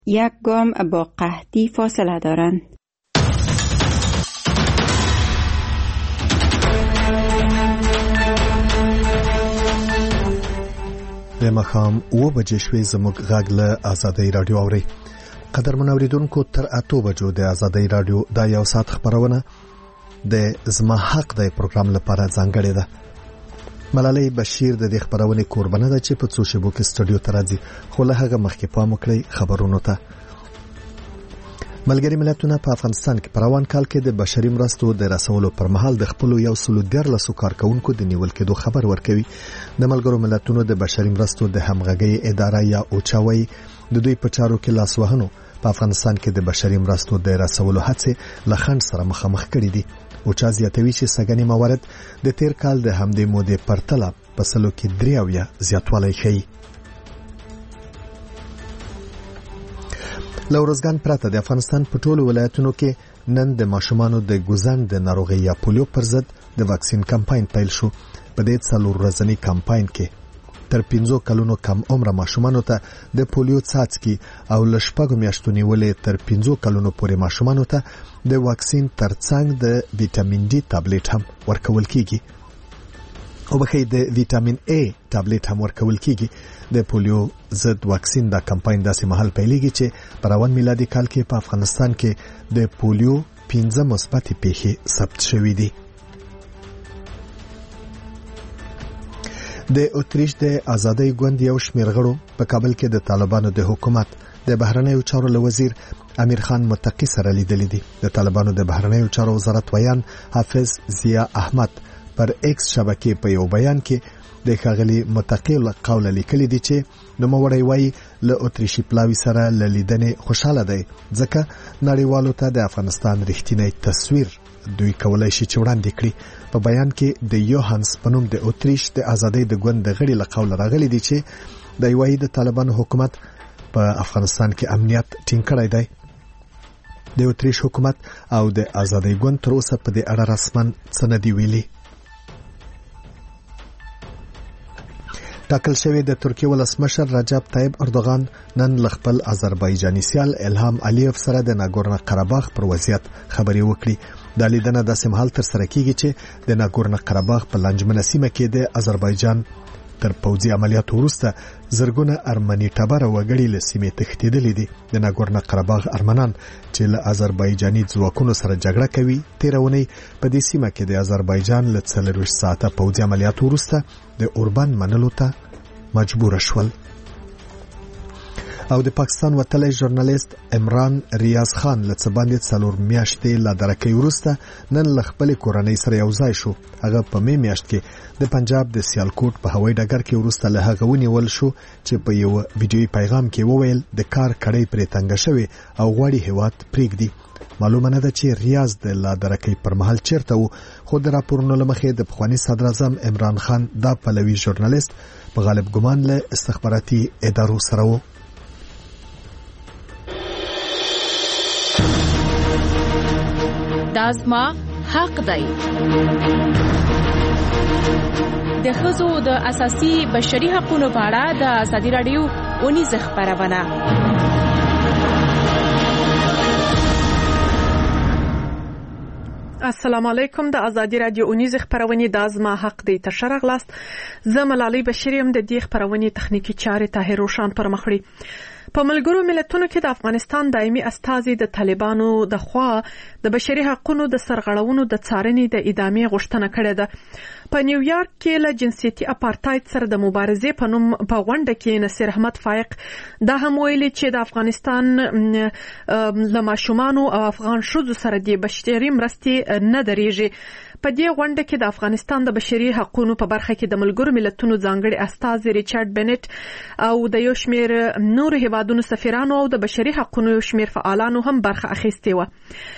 یک گام با قحطی فاصله دارند. د ماښام 7 بجې شوې. زموږ غږ له آزادۍ رادیو اوري. قدرمن اوریدونکو، تر 8 بجو د آزادۍ رادیو دا یو ساعت خبرونه د زما حق دی پروګرام لپاره ځانګړې ده. ملالۍ بشیر د دې خبرونه قربانه ده چې په څو شیبو کې سټوډیو ته راځي، خو له هغه مخکې پام وکړئ خبرونو ته. ملګري ملتونه په افغانستان کې په روان کال کې د بشري مرستو د رسولو پر مهال د خپل 114 کارکونکو د نیول کېدو خبر ورکوي. د ملګرو ملتونو د بشري مرستو د همغږي اداره یا اوچاوي د دوی په چارو کې لاسوهنو په افغانستان کې د بشري مرستو د رسولو هڅې له خنډ سره مخامخ کړي دي. اوچا زیاتوي چې سګنی موارد د تیر کال د همدې مودې پرتله په سلو کې 3 زیاتوالی ښیي. لورزګان پرته د افغانستان په ټولو ولایتونو کې نن د ماشومانو د ګوزن د ناروغي یا پولیو پر ضد د واکسین کمپاین پیل شو. په دې 4 ورځنی کمپاین کې تر 15 کلونو کم عمر ماشومانو ته د پولیو څاڅکي او لشپږ میاشتو نیولې تر 15 کلونو پورې ماشومانو ته د واکسین ترڅنګ د ویټامین ډي ټابلیټ هم ورکول کیږي. او بخې د ویټامین ای ټابلیټ هم ورکول کیږي. د پولیو ضد واکسین دا کمپاین داسې مهال پیلېږي چې په روان میلادي کال کې په افغانستان کې د پولیو 15 مثبت پیښې ثبت شوې دي. د اتریش د ازادۍ ګوند یو شمېر غړو په کابل کې د طالبانو د حکومت د بهرنیو چارو له وزیر امیر خان متقی سره لیدلي دي. د طالبانو د بهرنیو چارو وزارت ویان حافظ ضیا احمد پر ایکس شبکې په یو بیان کې د ښاغلي متقی له قوله لیکلي دي چې نوموړی وایي له اتریشي پلاوي سره له لیدنې خوشاله دی ځکه نړیوالو ته د افغانستان رښتینی تصویر دوی کولای شي چې وړاندې کړي. په بیان کې د یوهانس په نوم د اتریش د ازادۍ د ګوند د غړي له قوله راغلي دي چې د وایي د طالبانو حکومت په افغانستان کې امنیت ټینګ کړی دی. د اتریش حکومت او د ازادۍ ګوند تر اوسه په دې اړه رسماً څه نه دی ویلي. ټاکل شوی د ترکیه ولسمشر رجب طیب اردوغان نن ل خپل آذربایجاني سیال الهام علیف سره د ناګورنو قرهباغ پر وضعیت خبرې وکړي. د لیدنه داسې مهال تر سره کیږي چې د ناګورنو قرهباغ په لنجمنه سیمه کې د آذربایجان تر پوځي عملیاتو وروسته زرګونه ارمني ټبر وګړي له سیمې تښتېدلي دي. د ناګورنو قرهباغ ارمنان چې له آذربایجاني ځواکونو سره جګړه کوي تیرونی په دې سیمه کې د آذربایجان له 24 ساعته پوځي عملیاتو وروسته د اوربان منلو ته مجبور شول. او د پاکستان وتلی ژورنالیست عمران ریاض خان له څه باندې 4 میاشتې لا درکې وروسته نن له خپل کورنۍ سره یو ځای شو. هغه په می میاشت کې د پنجاب د سیالکوټ په هوایي ډګر کې وروسته له هغه ونیول شو چې په یو ویډیوي پیغام کې وویل د کار کړۍ پرې تنګه شوې او غواړي هیواد پرېږدي. معلومه نه ده چې ریاض د لا درکې پر مهال چیرته و، خو د راپورونو له مخې د پخواني صدر اعظم عمران خان دا پلوي ژورنالیست په غالب ګمان له استخباراتي ادارو سره و. دا زما حق دی. د ښځو د اساسي بشري حقوقو په اړه د ازادي رادیو اونیزه خبرونه. السلام علیکم. د ازادي رادیو اونیزه خبرونه د ازما حق دی تشر غلاست. زه ملالۍ بشیریم. د دې خبرونه تخنیکی چارې طاهر روشان پر مخړي. په ملګرو ملتونو کې د افغانستان دایمي استازي د طالبانو د خوا د بشري حقوقو د سرغړونو د څارنې د ادامې غوښتنه کړې ده. په نیویارک کې له جنسيتي اپارټاید سره د مبارزې په نوم په غونډه کې نصیر احمد فائق دا هم ویلي چې د افغانستان له ماشومانو او افغان ښځو سره د بشري مرستې نه درېږي. په دې غونډه کې د افغانستان د بشري حقوقو په برخه کې د ملګرو ملتونو ځانګړي استازي ریچارډ بنټ او د یو شمېر نور هیوادونو سفیرانو او د بشري حقوقو یو شمېر فعالانو هم برخه اخیستې و.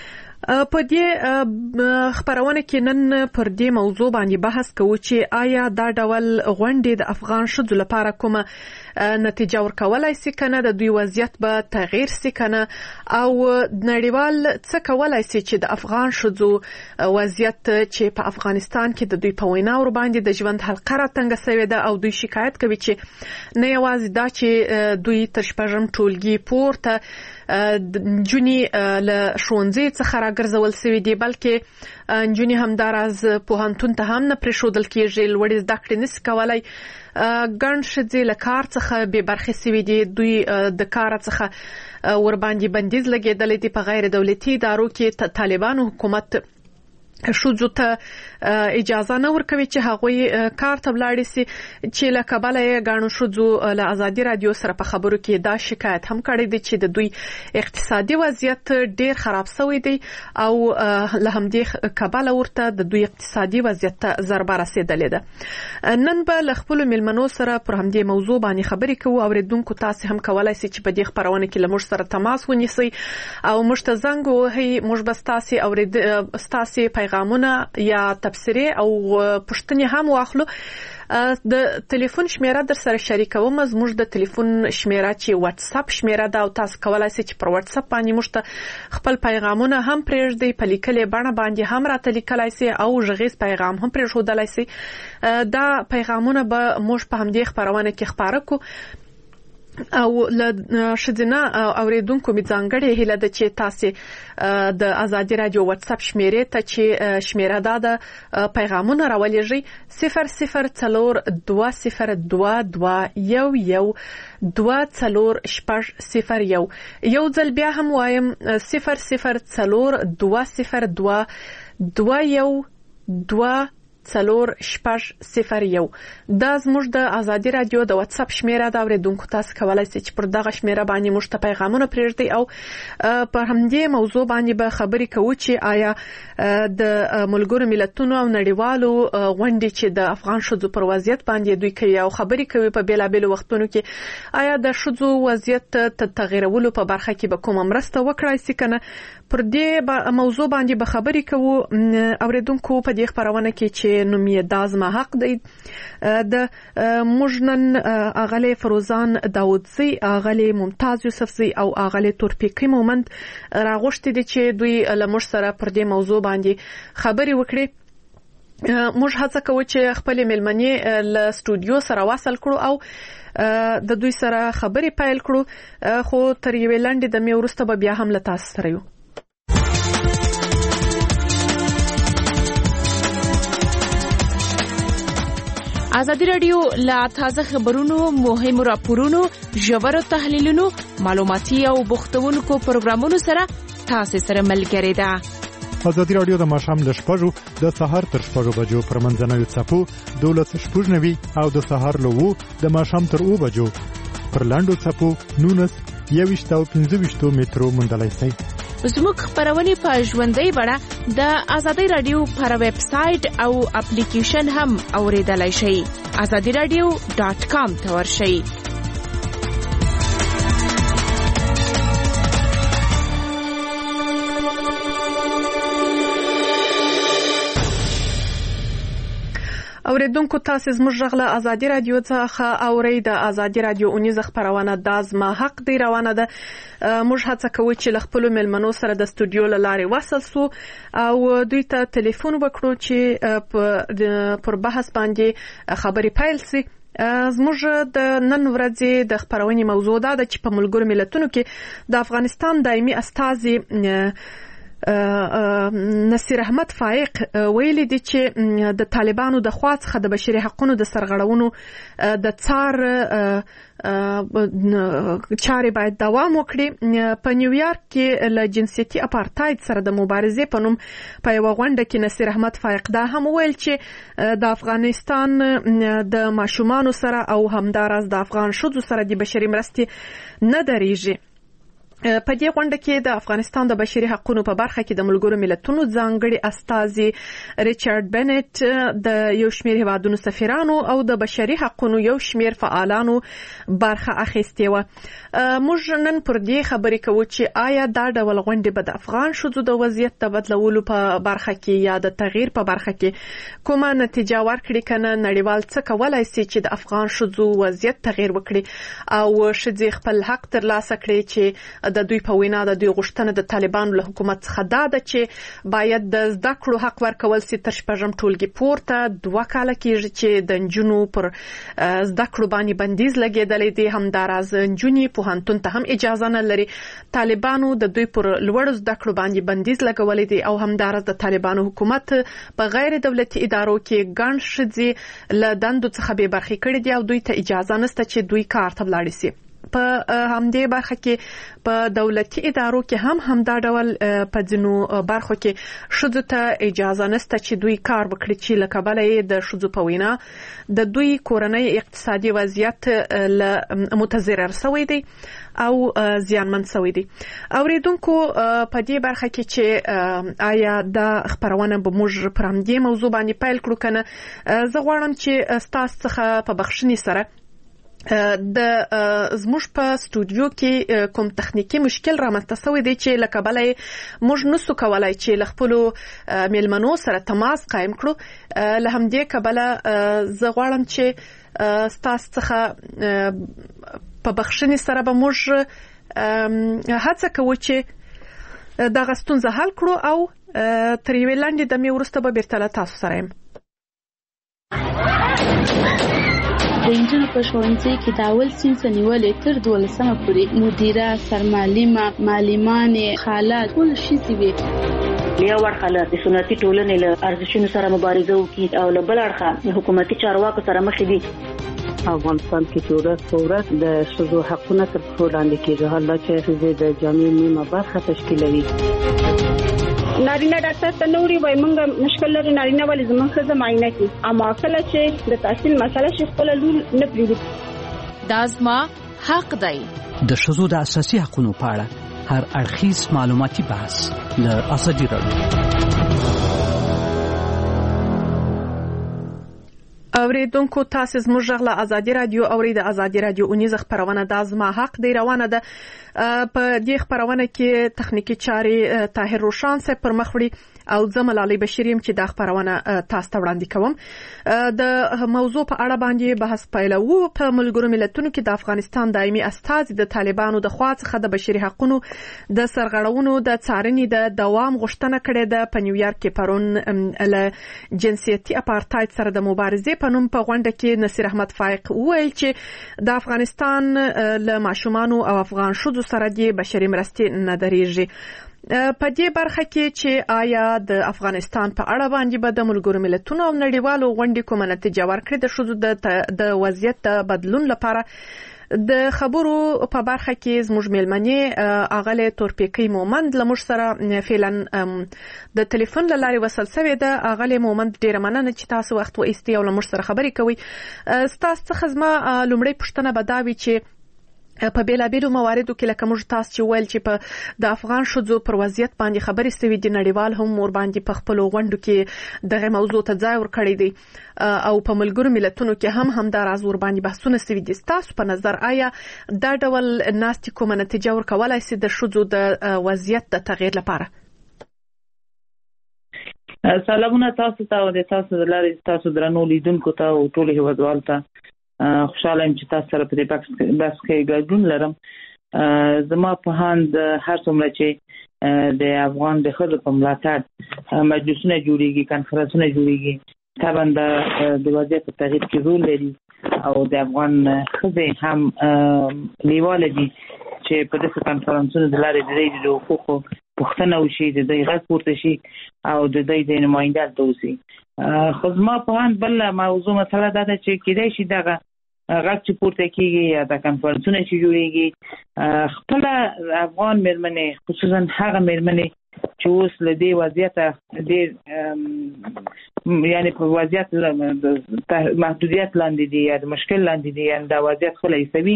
په دې خبرونه کې نن پر دې موضوع باندې بحث کوو چې آیا دا ډول غونډې د افغان ښځو لپاره کومه نتیجه ورکولای شي کنه، د دوی وضعیت به تغییر شي کنه، او نړیوال څه کولای شي چې د افغان ښځو وضعیت چې په افغانستان کې د دوی په وینا ور باندې د ژوند حلقه راټینګه شوې ده او دوی شکایت کوي چې نه یوازې دا چې دوی تر شپږم ټولګي پورته نجونې له ښوونځي څخه راګرځول شوي دي، بلکې نجونې همداراز پوهنتون ته هم نه پرېښودل کېږي، لوړې زده کړې نشي کولی. ګڼ ښځې له کار څخه بې برخې شوي دي، دوی د کار څخه ورباندې بندیز لګېدلی دی. په غیر دولتي ادارو کې طالبانو حکومت ښځو ته اجازه نه ورکوي چې هغوی کار ته ولاړې شي، چې له کبله یې ګڼو ښځو له ازادي رادیو سره په خبرو کې دا شکایت هم کړی دی چې د دوی اقتصادي وضعیت ډیر خراب شوی دی او له همدې کبله ورته د دوی اقتصادي وضعیت ته ضربه رسېدلې ده. نن به له خپلو میلمنو سره پر همدې موضوع باندې خبرې کوو. اوریدونکو تاسې هم کولای شئ چې په دې خپرونه کې له موږ سره تماس ونیسئ او موږ ته زنګ ووهئ. موږ به ستاسې پیغامونه یا تبصرې او پوښتنې هم واخلو. د ټلیفون شمیره در سره شریکوم. زموږ د ټلیفون شمیره چې واتس اپ شمیره ده او تاسو کولای شئ چې پر واتس اپ باندې موږ ته خپل پیغامونه هم پرېږدئ، په لیکلې بڼه باندې هم راته لیکلای شئ او غږیز پیغام هم پرېښودلای شئ. دا پیغامونه به موږ په همدې خپرونه کې خپاره کوو او له ښځینه اوریدونکو مې ځانګړې هیله ده چې تاسې د ازادي رادیو واتس اپ شمیرې ته چې شمیره دا ده پیغامونه راولېږئ 00422211240601. یو ځل بیا هم وایم 00422221 4601. دا زموږ د ازادي رادیو د واتس اپ شمیره ده. اوریدونکو تاسو کولای شئ چې پر دغه شمیره باندې موږ ته پیغامونه پرېږدئ او پر همدې موضوع باندې به خبرې کوو چې آیا د ملګرو ملتونو او نړیوالو غونډې چې د افغان ښځو پر وضعیت باندې دوی کوي او خبرې کوي په بیلابیلو وختونو کې، آیا د ښځو وضعیت تغیرولو په برخه کې به کومه مرسته وکړای شي کنه. پر دې موضوع باندې به خبرې کوو. اوریدونکو په دې خبرونه کې چې نوم یې دا زما حق دی، د موږ نن اغلی فروزان داودزی، اغلی ممتاز یوسفزی او اغلی تورپیکی مومند راغوښتي دي چې دوی له موږ سره پر دې موضوع باندې خبرې وکړي. موږ هڅه کوو چې خپل میلمنې له سټوډیو سره وصل کړو او د دوی سره خبرې پیل کړو، خو تر یوې لنډې دمې وروسته به بیا هم له تاسو سره یو. ازادي رادیو لا تازه خبرونو، مهمو راپورونو، ژورو تحلیلونو، معلوماتي او بوختونکو پروګرامونو سره تاسو سره ملګری ده. ازادي رادیو د ماښام له 6 د سهار تر 6 بجو پر منځنوي څپو 12:90 او د سهار له 2 د ماښام تر 2 بجو پر لاندو څپو 19 او 15 مترو موندلای شئ. زموږ خبرونه په ژوندۍ بڼه د ازادي رادیو پر ویب سټ او اپلیکیشن هم اوریدلای شئ. azadiradio.com ته ورشئ. اوریدونکو تاسو زموږ غږ له ازادي رادیو څخه اورئ. د ازادي رادیو اونیزه خبرونه د زما حق دی روانه ده. موږ هڅه کوو چې له خپلو میلمنو سره د سټوډیو له لارې وصل سو او دوی ته ټلیفون وکړو چې پر بحث باندې خبرې پیل سي. زموږ د نن ورځې د خبرونې موضوع دا ده چې په ملګرو ملتونو کې د افغانستان دایمي استازي نصیر احمد فائق ویلي دي چې د طالبانو د خوا څخه د بشري حقوقو د سرغړونو د څار چارې باید دوام وکړي. په نیویارک کې له جنسیتي اپارتاید سره د مبارزې په نوم په یوه غونډه کې نصیر احمد فائق دا هم ویل چې د افغانستان د ماشومانو سره او همداراز د افغان ښځو سره د بشري مرستې نه درېږي. په دې غونډه کې د افغانستان د بشري حقوقو په برخه کې د ملګرو ملتونو ځانګړي استازي ریچارډ بنټ، د یو شمېر هیوادونو سفیرانو او د بشري حقوقو یو شمېر فعالانو برخه اخیستې وه. موږ نن پر دې خبرې کوو چې آیا دا ډول غونډې به د افغان ښځو د وضعیت د بدلولو په برخه کې یا د تغییر په برخه کې کومه نتیجه ورکړي کنه، نړیوال څه کولای شي چې د افغان ښځو وضعیت تغییر وکړي او ښځې خپل حق ترلاسه کړي چې د دوی په وینا د دوی غوښتنه د طالبانو له حکومت څخه دا ده چې باید د زده کړو حق ورکول شي تر شپږم ټولګي پورته. 2 کاله کېږي چې د نجونو پر زده کړو باندې بندیز لګېدلی دی، همداراز نجونې پوهنتون ته هم اجازه نه لري. طالبانو د دوی پر لوړو زده کړو باندې بندیز لګولی دی او همداراز د طالبانو حکومت په غیر دولتي ادارو کې ګڼ ښځې له دندو څخه بې برخې کړي دي او دوی ته اجازه نشته چې دوی کار ته ولاړې شي. په همدې برخه کې په دولتي ادارو کې همدا ډول په ځینو برخو کې ښځو ته اجازه نشته چې دوی کار وکړي چې له کبله یې د ښځو په وینا د دوی کورنۍ اقتصادي وضعیت له متضرر شوی دی او زیانمن شوی دی. اوریدونکو په دې برخه کې چې آیا دا خبرونه به موږ پر همدې موضوع باندې پیل کړو کنه، زه غواړم چې تاسو څخه په بخښنې سره د زموږ په سټوډیو کې کوم تخنیکی مشکل رامنځته شوی دی چې له کبله موږ نسو کولای چې له خپلو میلمنو سره تماس قایم کړو. له همدې کبله زه غواړم چې ستاسو څخه په بخښنې سره به موږ هڅه کوو چې دغه ستونزه حل کړو او تر یوې لنډې دمې وروسته به بیرته له تاسو سره یم. د انجونو په ښوونځي کې د اول صنف نیولې تر 12مه پورې مدیره، سرمعلمه، معلمانې، خاله ټول ښځې وې. یو اړخ له سنتي ټولنې له ارزښتونو سره مبارزه وکړي او له بل اړخه حکومتي چارواکو سره مخ دي. افغانستان کې چې ورځ په ورځ د ښځو حقونه تر پښو لاندې کېږي، حالا چې ښځې د جامعې نیمه برخه تشکیلوي. نارینه ډاکټر ته نوري وای مونږ مشکل لري، نارینه ولې زموږ ښځه معاینه کوي، اما کله چې د تحصیل مسله شي خپل لور نه پریږدي. دا زما حق دی. د ښځو د اساسي حقوقو په اړه هر اړخیز معلوماتي بحث له ازادي راډیو. اوریدونکو تاسو زموږ غږ له ازادي رادیو اوري. د ازادي رادیو اونیزه خبرونه د زما حق دی روانه ده. په دې خبرونه کې تخنیکی چاري طاهر روشان صاحب پر مخ وړي او زه ملالۍ بشیر یم چې دا خبرونه تاسو ته وړاندې کوم. د موضوع په اړه باندې بحث پیلوو. په ملګرو ملتونو کې د افغانستان دایمي استازي د طالبانو د خوا څخه د بشري حقوقو د سرغړونو د څارنې د دوام غوښتنه کړې ده. په نیویارک کې پرون له جنسیتي اپارټاید سره د مبارزې په نوم په غونډه کې نصیر احمد فائق وویل چې د افغانستان له ماشومانو او افغان ښځو سره د بشري مرستې نه درېږي. په دې برخه کې چې آیا د افغانستان په اړه باندې به د ملګرو ملتونو او نړیوالو غونډې کومه نتیجه ورکړي د ښځو د وضعیت د بدلون لپاره، د خبرو په برخه کې زموږ میلمنې اغله تورپیکی مومند له موږ سره فعلا د ټلیفون له لارې وصل شوې ده. اغله مومند ډیره مننه چې تاسو وخت وایستئ او له موږ سره خبرې کوئ. ستاسو څخه زما لومړی پوښتنه به دا وي چې په بیلابیلو مواردو کې لکه موږ تاسو چې ویل چې په د افغان ښځو پر وضعیت باندې خبرې شوي دي، نړیوال هم ور باندې په خپلو غونډو کې دغه موضوع ته ځای ورکړی دی او په ملګرو ملتونو کې هم دا راز ور باندې بحثونه شوي دي. ستاسو په نظر آیا دا ډول ناستې کومه نتیجه ورکولای شي د ښځو د وضعیت د تغییر لپاره؟ سلامونه تاسو ته او د تاسو د لارې تاسو درنو لیدونکو ته او ټول هیوادوالو ته. خوشاله یم چې تاسو سره په دې بحث کې ګډون لرم. زما په هاند هر څومره چې د افغان د ښځو په ملاتړ مجلسونه جوړیږي، کنفرانسونه جوړیږي، طبعا د وضعیت په تغییر کې رول لري او د افغان ښځې هم لیواله دي چې په دغه کنفرانسونو د لارې د دوی د حقوقو پوښتنه وشي، د دوی غږ پورته شي او د دوی د نماینده توسي. خو زما په هاند بل موضوع مسله دا ده چې کېدای شي دغه غږ چې پورته کېږي یا د کنفرانسونه چې جوړیږي خپله افغان مېرمنې، خصوصا هغه مېرمنې چې اوس له دې وضعیته ډېر یعنی په وضعیت محدودیت لاندې دي یا د مشکل لاندې دي، یعنی دا وضعیت خو له ایسوي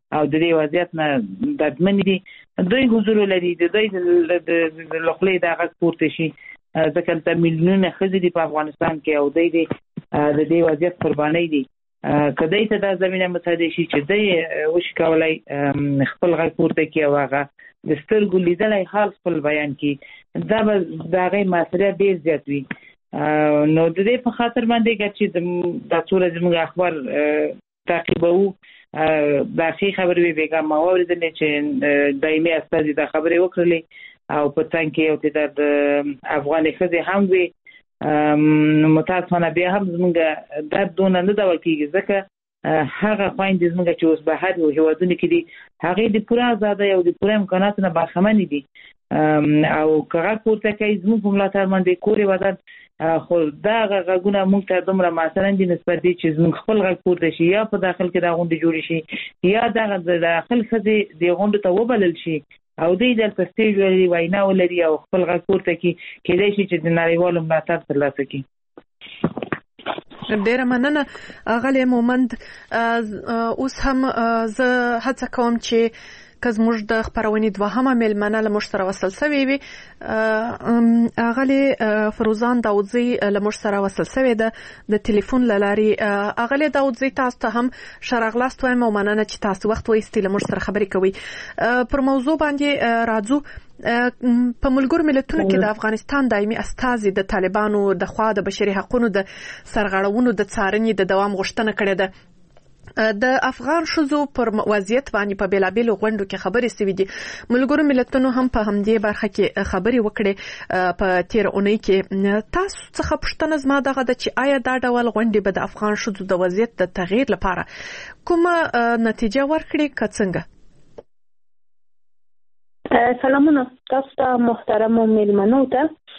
او د دې وضعیت نه ددمن دي دوی حضور لري د دوی د لخلې د غږ پورته شي ځکه چې میلیونونه ښځې دي په افغانستان کې او دوی د دې وضعیت قرباني دي کدی ته د زمينه مساعده شي چې دوی وش کولای خپل غږ پورته کوي او هغه د سترګو لیدلای حال خپل بیان کوي دا به دغه مسله ډیر زیات وي نو د دې په خاطر باندې چې د ټول زموږ اخبار تعقیبو د اخی خبرې بیګا ماورید نه چې دایمي استاد د خبرې وکړلې او په څنګه کې یو د افغاني خزي هم وي متاسفانه بیا هم زموږ د دونه نه دا وکیږي ځکه هغه خويندې زموږ چې اوس بهر یو هیوادونه کې دي هغه د پوره آزادۍ او د پوره امکاناتو نه برخمن دي او کغه پورته کوي زموږ ملاتړ باندې کوري ودان خو دا غږونه موږ ته دومره مثلا د نسبت دي چې زموږ خپل غږ پورته شي یا په داخل کې دا غونډه جوړ شي یا د داخل خزي د غونډه ته وبلل شي او دې د پستیج لري وینا ولري او خپل غږ پورته کوي کله چې د نړیوالو ملاتړ ترلاسه کوي ډیره مننه غلې مومند اوس هم زه هڅه کوم چې کز موږ د خبرونې دوهمه ملمنه له موږ سره وصل شوی وي اغلی فروزان داوودزی له موږ سره وصل شوی ده د ټلیفون لاري اغلی داوودزی تاسو ته هم شرغلاست وایم او مننه چې تاسو وخت وایستې له موږ سره خبرې کوي پر موضوع باندې راځو په ملګرو ملتونو کې د افغانستان دایمي استازي د طالبانو د خوا د بشري حقوقو د سرغړونو د څارنې د دوام غوښتنه کړې ده د افغان شذو پر وضعیت باندې په بیلابیل غونډو کې خبرې سوي دي ملګرو ملتونو هم په همدې برخه کې خبرې وکړې په تیر اونۍ کې تاسو څخه پوښتنه زما دغه د چې آیا دا ډول غونډې به د افغان شذو د وضعیت د تغییر لپاره کومه نتیجه ورکړي که څنګه سلامونه تاسو ته محترم مېلمنو ته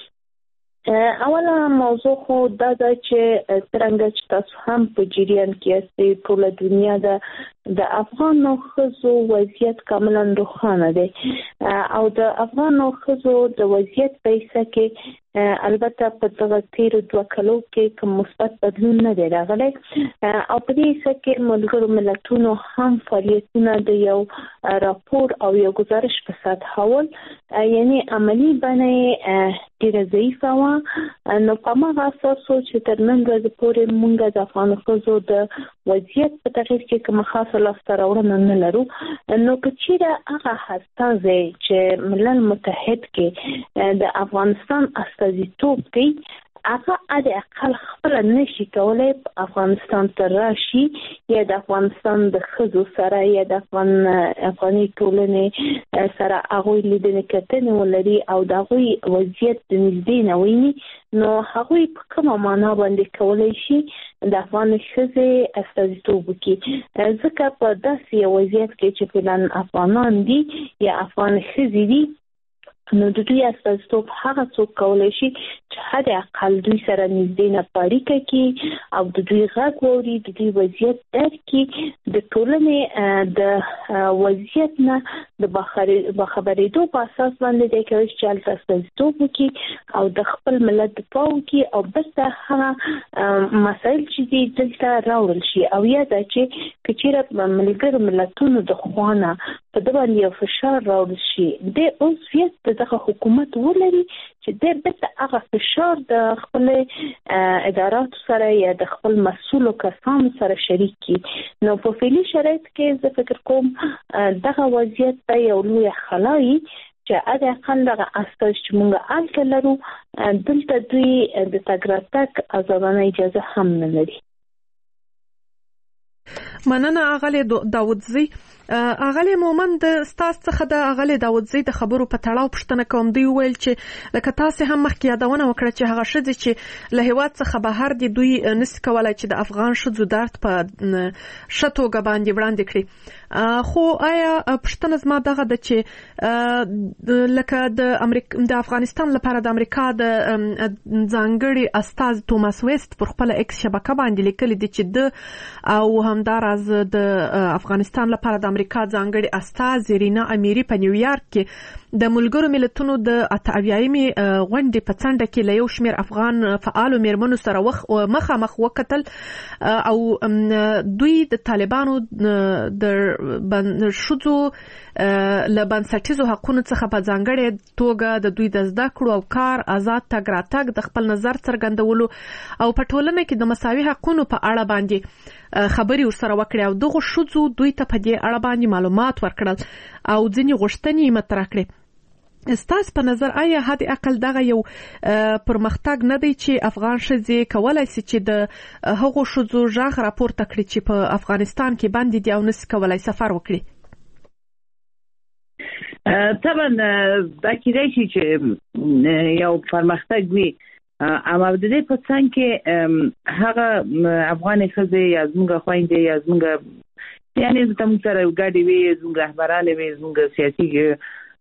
اوله موضوع خو دا ده چې څنګه چې تاسو هم په جریان کې یاستئ ټول دنیا د افغان ښځو وضعیت کاملا روښانه دی او د افغان ښځو د وضعیت په حصہ کې البته په دغه تیرو 2 کلو کې کوم مثبت بدلون نه دی راغلی او په دې حصہ کې ملګرو ملتونو هم فعالیتونه د یو راپور او یو گزارش په سطح حول یعنی عملی باندې ډیره ضعیفه و نو په هغه اساس چې تر نن ورځې پورې موږ د افغان ښځو د وضعیت په تغییر کې کوم خاصه لاسته راوړنه نه لرو نو که چیرې هغه هڅه چې ملل متحد کې د افغانستان استازیتوب کوي هغه د اقل خپل نشي کولای افغانستان ته راشي یا د افغانستان د ښځو سره یا د افغاني ټولنې سره هغه لیدنه کتنه ولري او د هغه وضعیت د نږدې نه ویني نو هغه په کومه معنا باندې کولای شي د افغان ښځې استازیتوب وکړي ځکه په داسې وضعیت کې چې فلان افغانان دي یا افغان ښځې دي نو د دوی استازیتوب هغه څوک کولای شي چې حد اقل دوی سره نږدې نه اړیکه کوي او د دوی غږ واوري د دوی وضعیت درک کړي د ټولنې د وضعیت نه د خبرېدو په اساس باندې د کوي چې استازیتوب وکړي او د خپل ملت دفاع وکړي او بس هغه مسایل چې دلته راوړل شي او یا دا چې کچېره ملګرو ملتونو د خوانه په دغه یو فشار راوړل شي د اوس دغه حکومت ولري چې د بته هغه فشار د خپل ادارات سره یا د خپل مسؤلو کسانو سره شریک کی نو په فعلی شرایط کې زه فکر کوم دغه وضعیت په یو لوی خلای چې اده اقل دغه استاذ چې موږ الته لرو دلته دوی د تګراتک ازادانه اجازه هم نه لري مننه اغلی داوودزی اغلی مومند ستاسو څخه د اغلی داوودزی د خبرو په تړاو پوښتنه کوم دی ویل چې لکه تاسو هم مخکې یادونه وکړه چې هغه شذ چې له هیواد څخه بهر دي دوی نس کولای چې د افغان شذو درد په شتوګه باندې وړاندې کړي خو آیا پښتنه زما دغه د چې لکه د افغانستان لپاره د امریکا د ځانګړي استاذ توماس ویست پر خپل ایکس شبکه باندې لیکلي دي چې د او همدار راز د افغانستان لپاره د امریکا ځانګړي استازي رینا امیری په نیویارک کې د ملګرو ملتونو د 88مې غونډې په څنډه کې له یو شمېر افغان فعالو میرمنو سره مخامخ وکتل او دوی د طالبانو د ښځو له بنسټیزو حقونو څخه په ځانګړې توګه د دوی د زده کړو او کار آزاد تګ راتګ د خپل نظر څرګندولو او په ټولنه کې د مساوي حقونو په اړه باندې خبري ورسره وکړي او دغه ښځو دوی ته په دې اړه باندې معلومات ورکړل او ځینې غوښتنې مطرح کړې. ستاسو په نظر آیا حد اقل دغه یو پرمختګ نه دی چې افغان ښځې کولای شي چې د هغو ښځو غږ راپورته کړي چې په افغانستان کې باندې دي او نشي کولای سفر وکړي؟ طبعا دا کېدای شي چې یو پرمختګ وي، اما د دې په څنګ کې هغه افغان ښځې یا زموږ خویندې یا زموږ یعنی زموږ سره ګډې وي، زموږ رهبرانې وي، زموږ سیاسي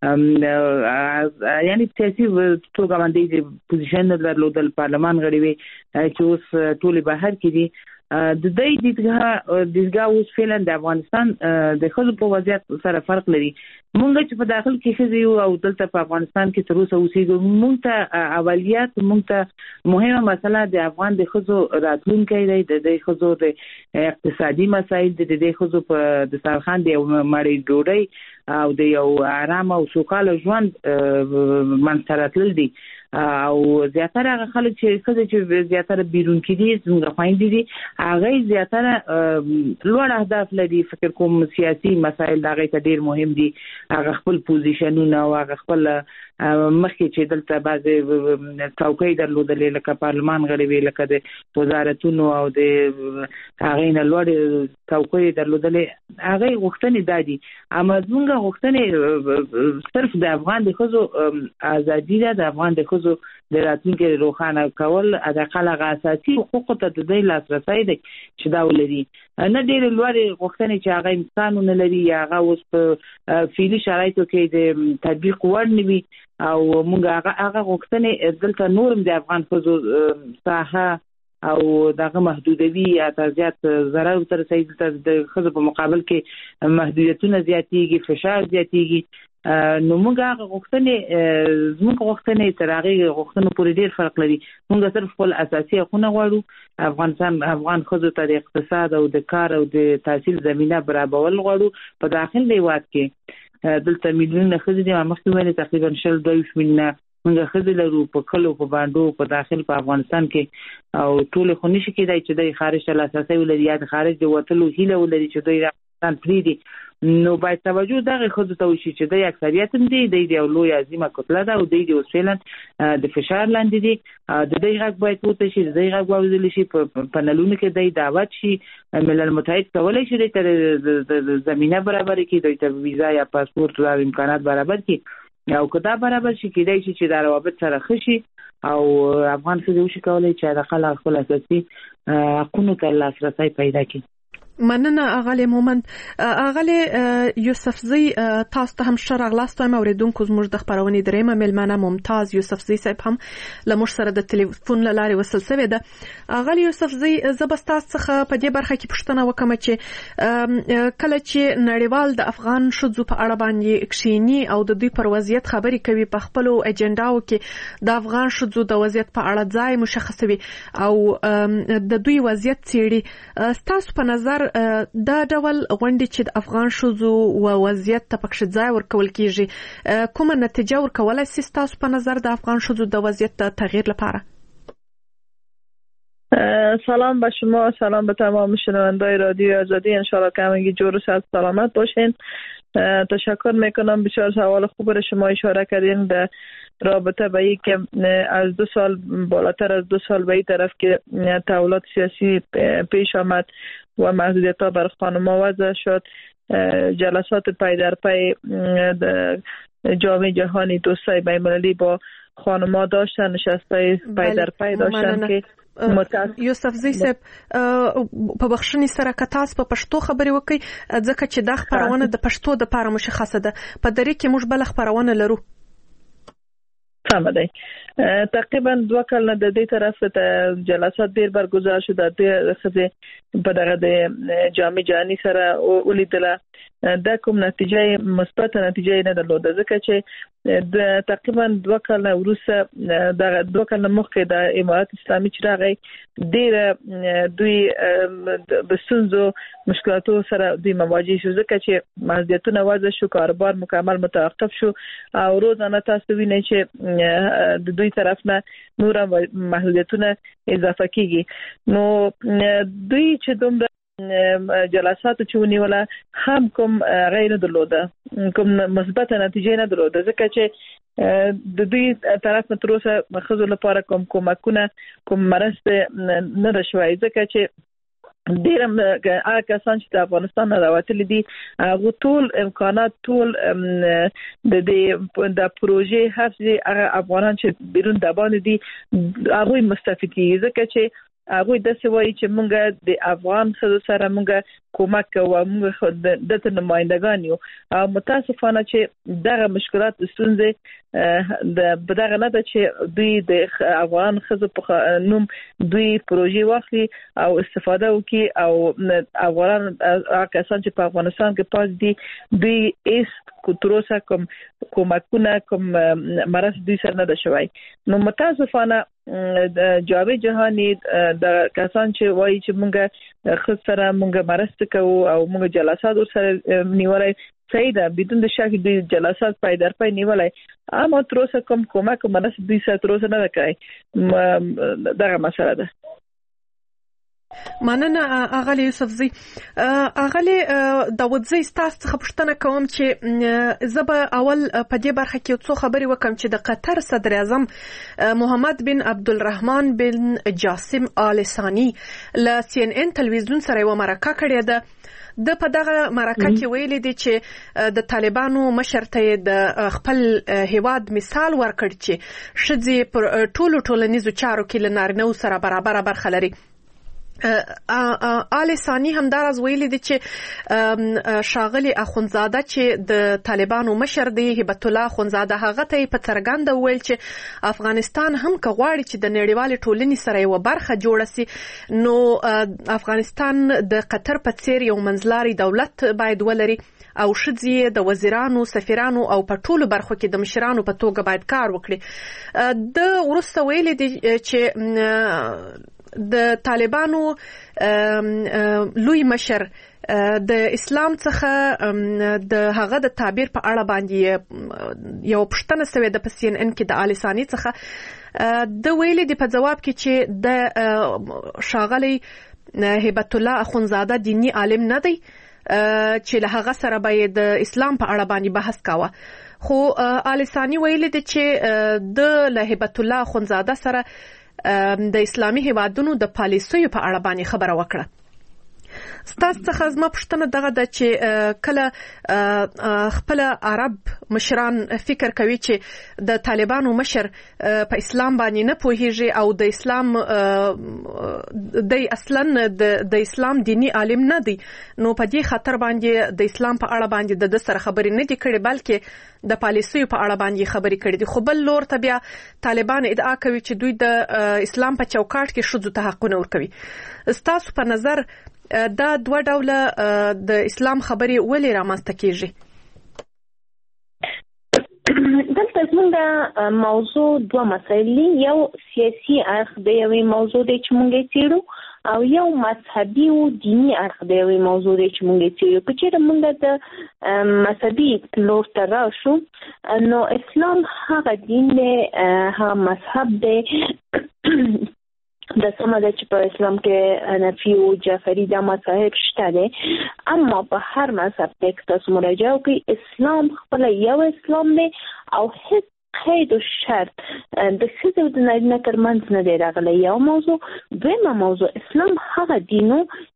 یعنی سیاسي توګه باندې پوزیشن درلودل، پارلمان غړي وي چې اوس ټول بهر کې دي. د دې دیدګاه اوس فعلا د افغانستان د ښځو په وضعیت سره فرق لري. مونږ چې په داخل کې ښځې یو او دلته په افغانستان کې تر اوسه اوسېږو، مونږ ته اولیات، مونږ ته مهمه مسله د افغان د ښځو راتلونکی دی، د دې ښځو د اقتصادي مسایل، د دې ښځو په دسترخوان د یو مړۍ ډوډۍ او د یو آرام او سوکاله ژوند منځته راتلل دي. او زیاتره هغه خلک چې ښځې چې زیاتره بیرون کې دي، زموږ خویندې دي، هغه زیاتره لوړ اهداف لري. فکر کوم سیاسي مسایل د هغې ته ډېر مهم دي، هغه خپل پوزیشنونه او هغه خپل مخکې چې دلته بعضې څوکۍ درلودلې لکه پارلمان غړي وي، لکه د وزارتونو او د هغې نه لوړې څوکۍ درلودلې، هغې غوښتنې دا دي. اما زموږ غوښتنې صرف د افغان د ښځو ازادي ده، د افغان د ښځو د راتلونکي روښانه کول، حداقل هغه اساسي حقوقو ته د دوی لاسرسی دی چې دا ولري. نه ډېرې لوړې غوښتنې چې هغه امکان ونه لري یا هغه اوس په فعلي شرایطو کې د تطبیق وړ نه وي. او موږ هغه غوښتنې دلته نورم د افغان ښځو ساحه او دغه محدودوي یا زیات ضرر ورسوي. د ښځو په مقابل کې محدودیتونه زیاتېږي، فشار زیاتېږي. نو موږ هغه غوښتنې، زموږ غوښتنې تر هغې غوښتنو پورې ډېر فرق لري. موږ صرف خپل اساسي حقونه غواړو. افغان ښځو ته د اقتصاد او د کار او د تحصیل زمینه برابرول غواړو. په داخل د هېواد کې دلته میلیونونه ښځې دي، مخکې ویلې تقریبا 22 میلیونه موږ ښځې لرو په کلو، په بانډو، په داخل په افغانستان کې. او ټولې خو نشي کېدای چې دوی خارج ته لاسرسی ولري یا د خارج د وتلو هیله ولري چې دوی افغانستان پرېږدي. نو باید توجه دغه ښځو ته وشي چې دوی اکثریت هم دي، دوی د یو لوی عظیمه کتله ده او دوی د اوس فعلا د فشار لاندې دي. د دوی غږ باید پورته شي، د دوی غږ واورېدل شي، په پنلونو کې دوی دعوت شي. ملل متحد کولی شي دوی ته زمینه برابر کړي، دوی ته ویزا یا پاسپورت او امکانات برابر کړي. او که دا برابر شي، کېدای شي چې دا روابط سره ښه شي او افغان ښځې وشي کولی چې حداقل خپل اساسي حقونو ته لاسرسی پیدا کړي. مننه اغلی مومند. اغلی یوسفزی، تاسو ته هم ښه راغلاست. اوریدونکو زموږ د خپرونې درېیمه میلمنه ممتاز یوسفزی صاحب هم له موږ سره د ټلیفون له لارې وصل شوې ده. اغلی یوسفزی، زه به ستاسو څخه په دې برخه کې پوښتنه وکړم چې کله چې نړیوال د افغان ښځو په اړه باندې کښیني او د دوی پر وضعیت خبرې کوي، په خپلو اجنډاو کې د افغان ښځو د وضعیت په اړه ځای مشخصوي او د دوی وضعیت څېړي، ستاسو په نظر دا ډول غونډې چې د افغان ښځو و وضعیت ته پکې ځای ورکول کیږي، کومه نتیجه ورکولای شي ستاسو په نظر د افغان ښځو د وضعیت د تغییر لپاره؟ سلام به شما، سلام به تمام شنوندای رادیو آزادی. انشالله که همگی جور و صحت سلامت باشین. تشکر میکنم. بسیار سوال خوب را شما اشاره کردین در رابطه به این که از 2 سال بالاتر از 2 سال به این طرف که تحولات سیاسی پیش آمد و محدودیت‌ها بر خانم‌ها وضع شد، جلسات پای در پای جامعه جهانی دوستای بین‌المللی با خانم‌ها داشتن، نشستای پای در پای داشتن که یوسفزی صاحب په بخښنې سره که تاسو په پښتو خبرې وکړئ ځکه چې دا خپرونه د پښتو دپاره مشخصه ده. په درې کې موږ بله خپرونه لرو. سم دی. تقریبا 2 کال نه د دې طرف ته جلسات ډیر بار گزار شو د خزه په دغه د جامع جهانی سره ولیدله. دا کوم نتیجه مثبت نتیجه نه درلوده ځکه چې د تقریبا 2 کال نه وروسته د 2 کال مخکې د امارات اسلامي چې راغی ډیر دوی بسونزو مشکلاتو سره دوی مواجه شو ځکه چې محدودیتونه وضع شو، کاروبار مکمل متوقف شو او روزانه تاسو وینئ چې د دوی طرف نه نور محدودیتونه اضافه کیږي. نو دوی چې دومره جلسات چې ونیوله هم کوم غیر درلوده، کوم مثبت نتیجه نه درلوده ځکه چې د دوی طرف نه تر اوسه مخزو لپاره کومکونه کوم مرسته نه راشوي ځکه چې ډیر هغه کسان چې د افغانستان نه راوتلي دي هغه ټول امکانات ټول د پروژې هغه افغانان چې بیرون د باندې دي هغه مستفید کیږي ځکه چې هغه د سوي چې مونږ د افغان خلکو سره مونږ کومک کوو، مونږ د نمائندگان یو او متاسفانه چې دغه مشکلات ستونزې د بدغه نه ده چې دوی د افغان خلکو په نوم دوی پروژې واخلي او استفاده وکړي او افغان کسان چې په افغانستان کې پاس دي دوی ایس کوتروسا کومکونه کوم مرسته دوی سره نه ده شوی. نو متاسفانه جاوید جهانی د کسان چې وایي چې مونږ خود سره مونږ مرسته کوو او مونږ جلسات سره نیولای صحیح ده، بدون د شک دوی جلسات پای در پای نیولای، اما تر اوسه کوم کومک مرسته دوی سره تر اوسه نه کوي. دغه مسله ده. مننه اغلی یوسفزی. اغلی داودزی ستاسو څخه پوښتنه کوم چې زه به اول په دې برخه کې څو خبرې وکم چې د قطر صدر اعظم محمد بن عبدالرحمن بن جاسم آل ثانی له CNN تلویزیون سره یو مرکه کړې ده. د په دغه مرکه کې ویلي دي چې د طالبانو مشر ته د خپل هیواد مثال ورکړ چې ښځې پر ټولو ټولنیزو چارو کې له نارینه‌و سره برابر برخه لري. آل ثانی هم دراز ویلي دي چې شاغلی اخونزاده چې د طالبانو مشر دی هبت الله اخونزاده هغه ته په څرګنده ویل چې افغانستان هم که غواړي چې د نړیوال ټولنې سره یو برخه جوړ شي نو افغانستان د قطر په څیر یو منځلاري دولت باید ولري او ښځې د وزیرانو، سفیرانو او په ټولو برخو کې د مشرانو په توګه باید کار وکړي. د وروسته ویلي دي چې د طالبانو لوی مشر د اسلام څخه د هغه د تعبیر په اړه باندې یو پوښتنه شوې ده په CNN کې د آل ثانی څخه. د ویلي دي په جواب کې چې د شاغلی هبت الله اخونزاده دینی عالم نه دی چې له هغه سره باید د اسلام په اړه باندې بحث کاوه. خو آل ثانی ویلي دي چې د له هبت الله اخونزاده سره د اسلامي هیوادونو د پالیسیو په اړه باندې خبره وکړه. ستاسو څخه زما پوښتنه دغه ده چې کله خپل عرب مشران فکر کوي چې د طالبانو مشر په اسلام باندې نه پوهیږي او د اسلام د اصلا د اسلام دینی عالم نه دی، نو په دې خطر باندې د اسلام په اړه باندې د سره خبرې نه دي کړې بلکې د پالیسیو په اړه باندې خبرې کړې دي. خو بل لور ته بیا طالبان ادعا کوي چې دوی د اسلام په چوکاټ کې ښځو ته حقونه ورکوي. ستاسو په نظر دا دوه ډوله د اسلام خبرې ولې رامنځته کیږي؟ دلته زموږ موضوع دوه مسایل دي، یو سیاسي اړخ د یوې موضوع دی چې موږ یې څېړو او یو مذهبي او دینی اړخ د یوې موضوع دی چې موږ یې څېړو. که چېرې موږ د مذهبي لور ته راشو نو اسلام هغه دین دی، هغه مذهب دی د سمه ده چې په اسلام کې حنفي او جعفري دا مذاهب شته دي، اما په هر مذهب کې تاسو مراجعه وکړئ اسلام خپل یو اسلام دی او هیڅ قید او شرط د ښځې او د نارینه ترمنځ نه دی راغلی. یو موضوع. دویمه موضوع، اسلام هغه دین چې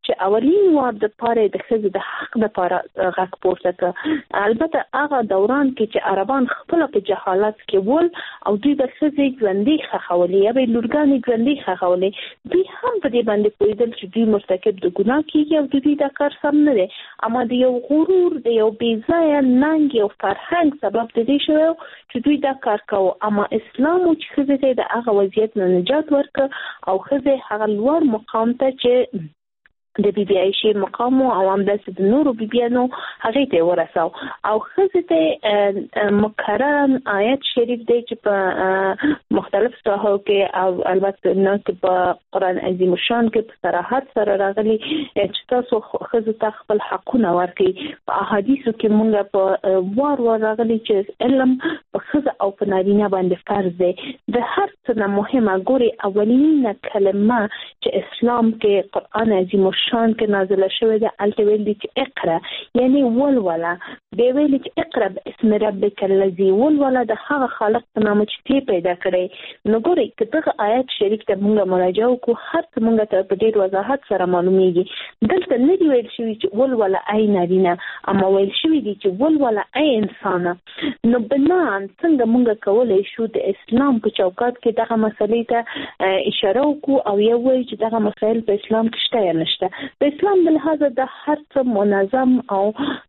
چې اولین وار د پاره د ښځې د حق د پاره غږ پورته کړ. البته هغه دوران کې چې عربان خپل په جهالت کې ول او دوی د ښځې ژوندۍ خښولې یا به لورګانې ژوندۍ خښولې، دوی هم په دې باندې پوهېدل چې دوی مرتکب د ګناه کېږي او دوی دا کار سم نه دی، اما د یو غرور د یو بې ځایه ننګ یو فرهنګ سبب د دې شوی چې دوی دا کار کوي. اما اسلام چې ښځې ته د هغه وضعیت نه نجات ورکړ او ښځې هغه لوړ مقام ته چې د بیبي عایشې مقام او همداسې د نورو بیبیانو هغې ته ورساو او ښځې ته مکرر آیت شریف دی چې په مختلف ساحو کې او البته نه کې په قرآن عظیم الشان کې په صراحت سره راغلي چې تاسو ښځو ته خپل حقونه ورکړي. په احادیثو کې مونږ په وار وار راغلي چې علم په ښځه او په نارینه باندې فرض دی. د هر څه نه مهمه ګورې اولینه کلمه چې اسلام کې قرآن عظیم الشان کې نازله شوې ده الته ویل دي چې اقرا یعنی ولولا، دی ویل چې اقرا باسم ربک الذی ولولا د هغه خالق په نامه چې پیدا کړی. نو ګورئ که دغه آیت شریف ته موږ مراجعه وکړو هر څه موږ ته په ډېر وضاحت سره معلومیږي. دلته نه دی ویل شوي چې ولولا ای نارینه، اما ویل شوي دي چې ولولا ای انسانه. نو بنان څنګه موږ کولی شو د اسلام په چوکاټ کې دغه مسلې ته اشاره وکړو او یو وایي چې دغه مسایل په اسلام کې شته یا نشته. د اسلام د لحاظه د هر څه منظم او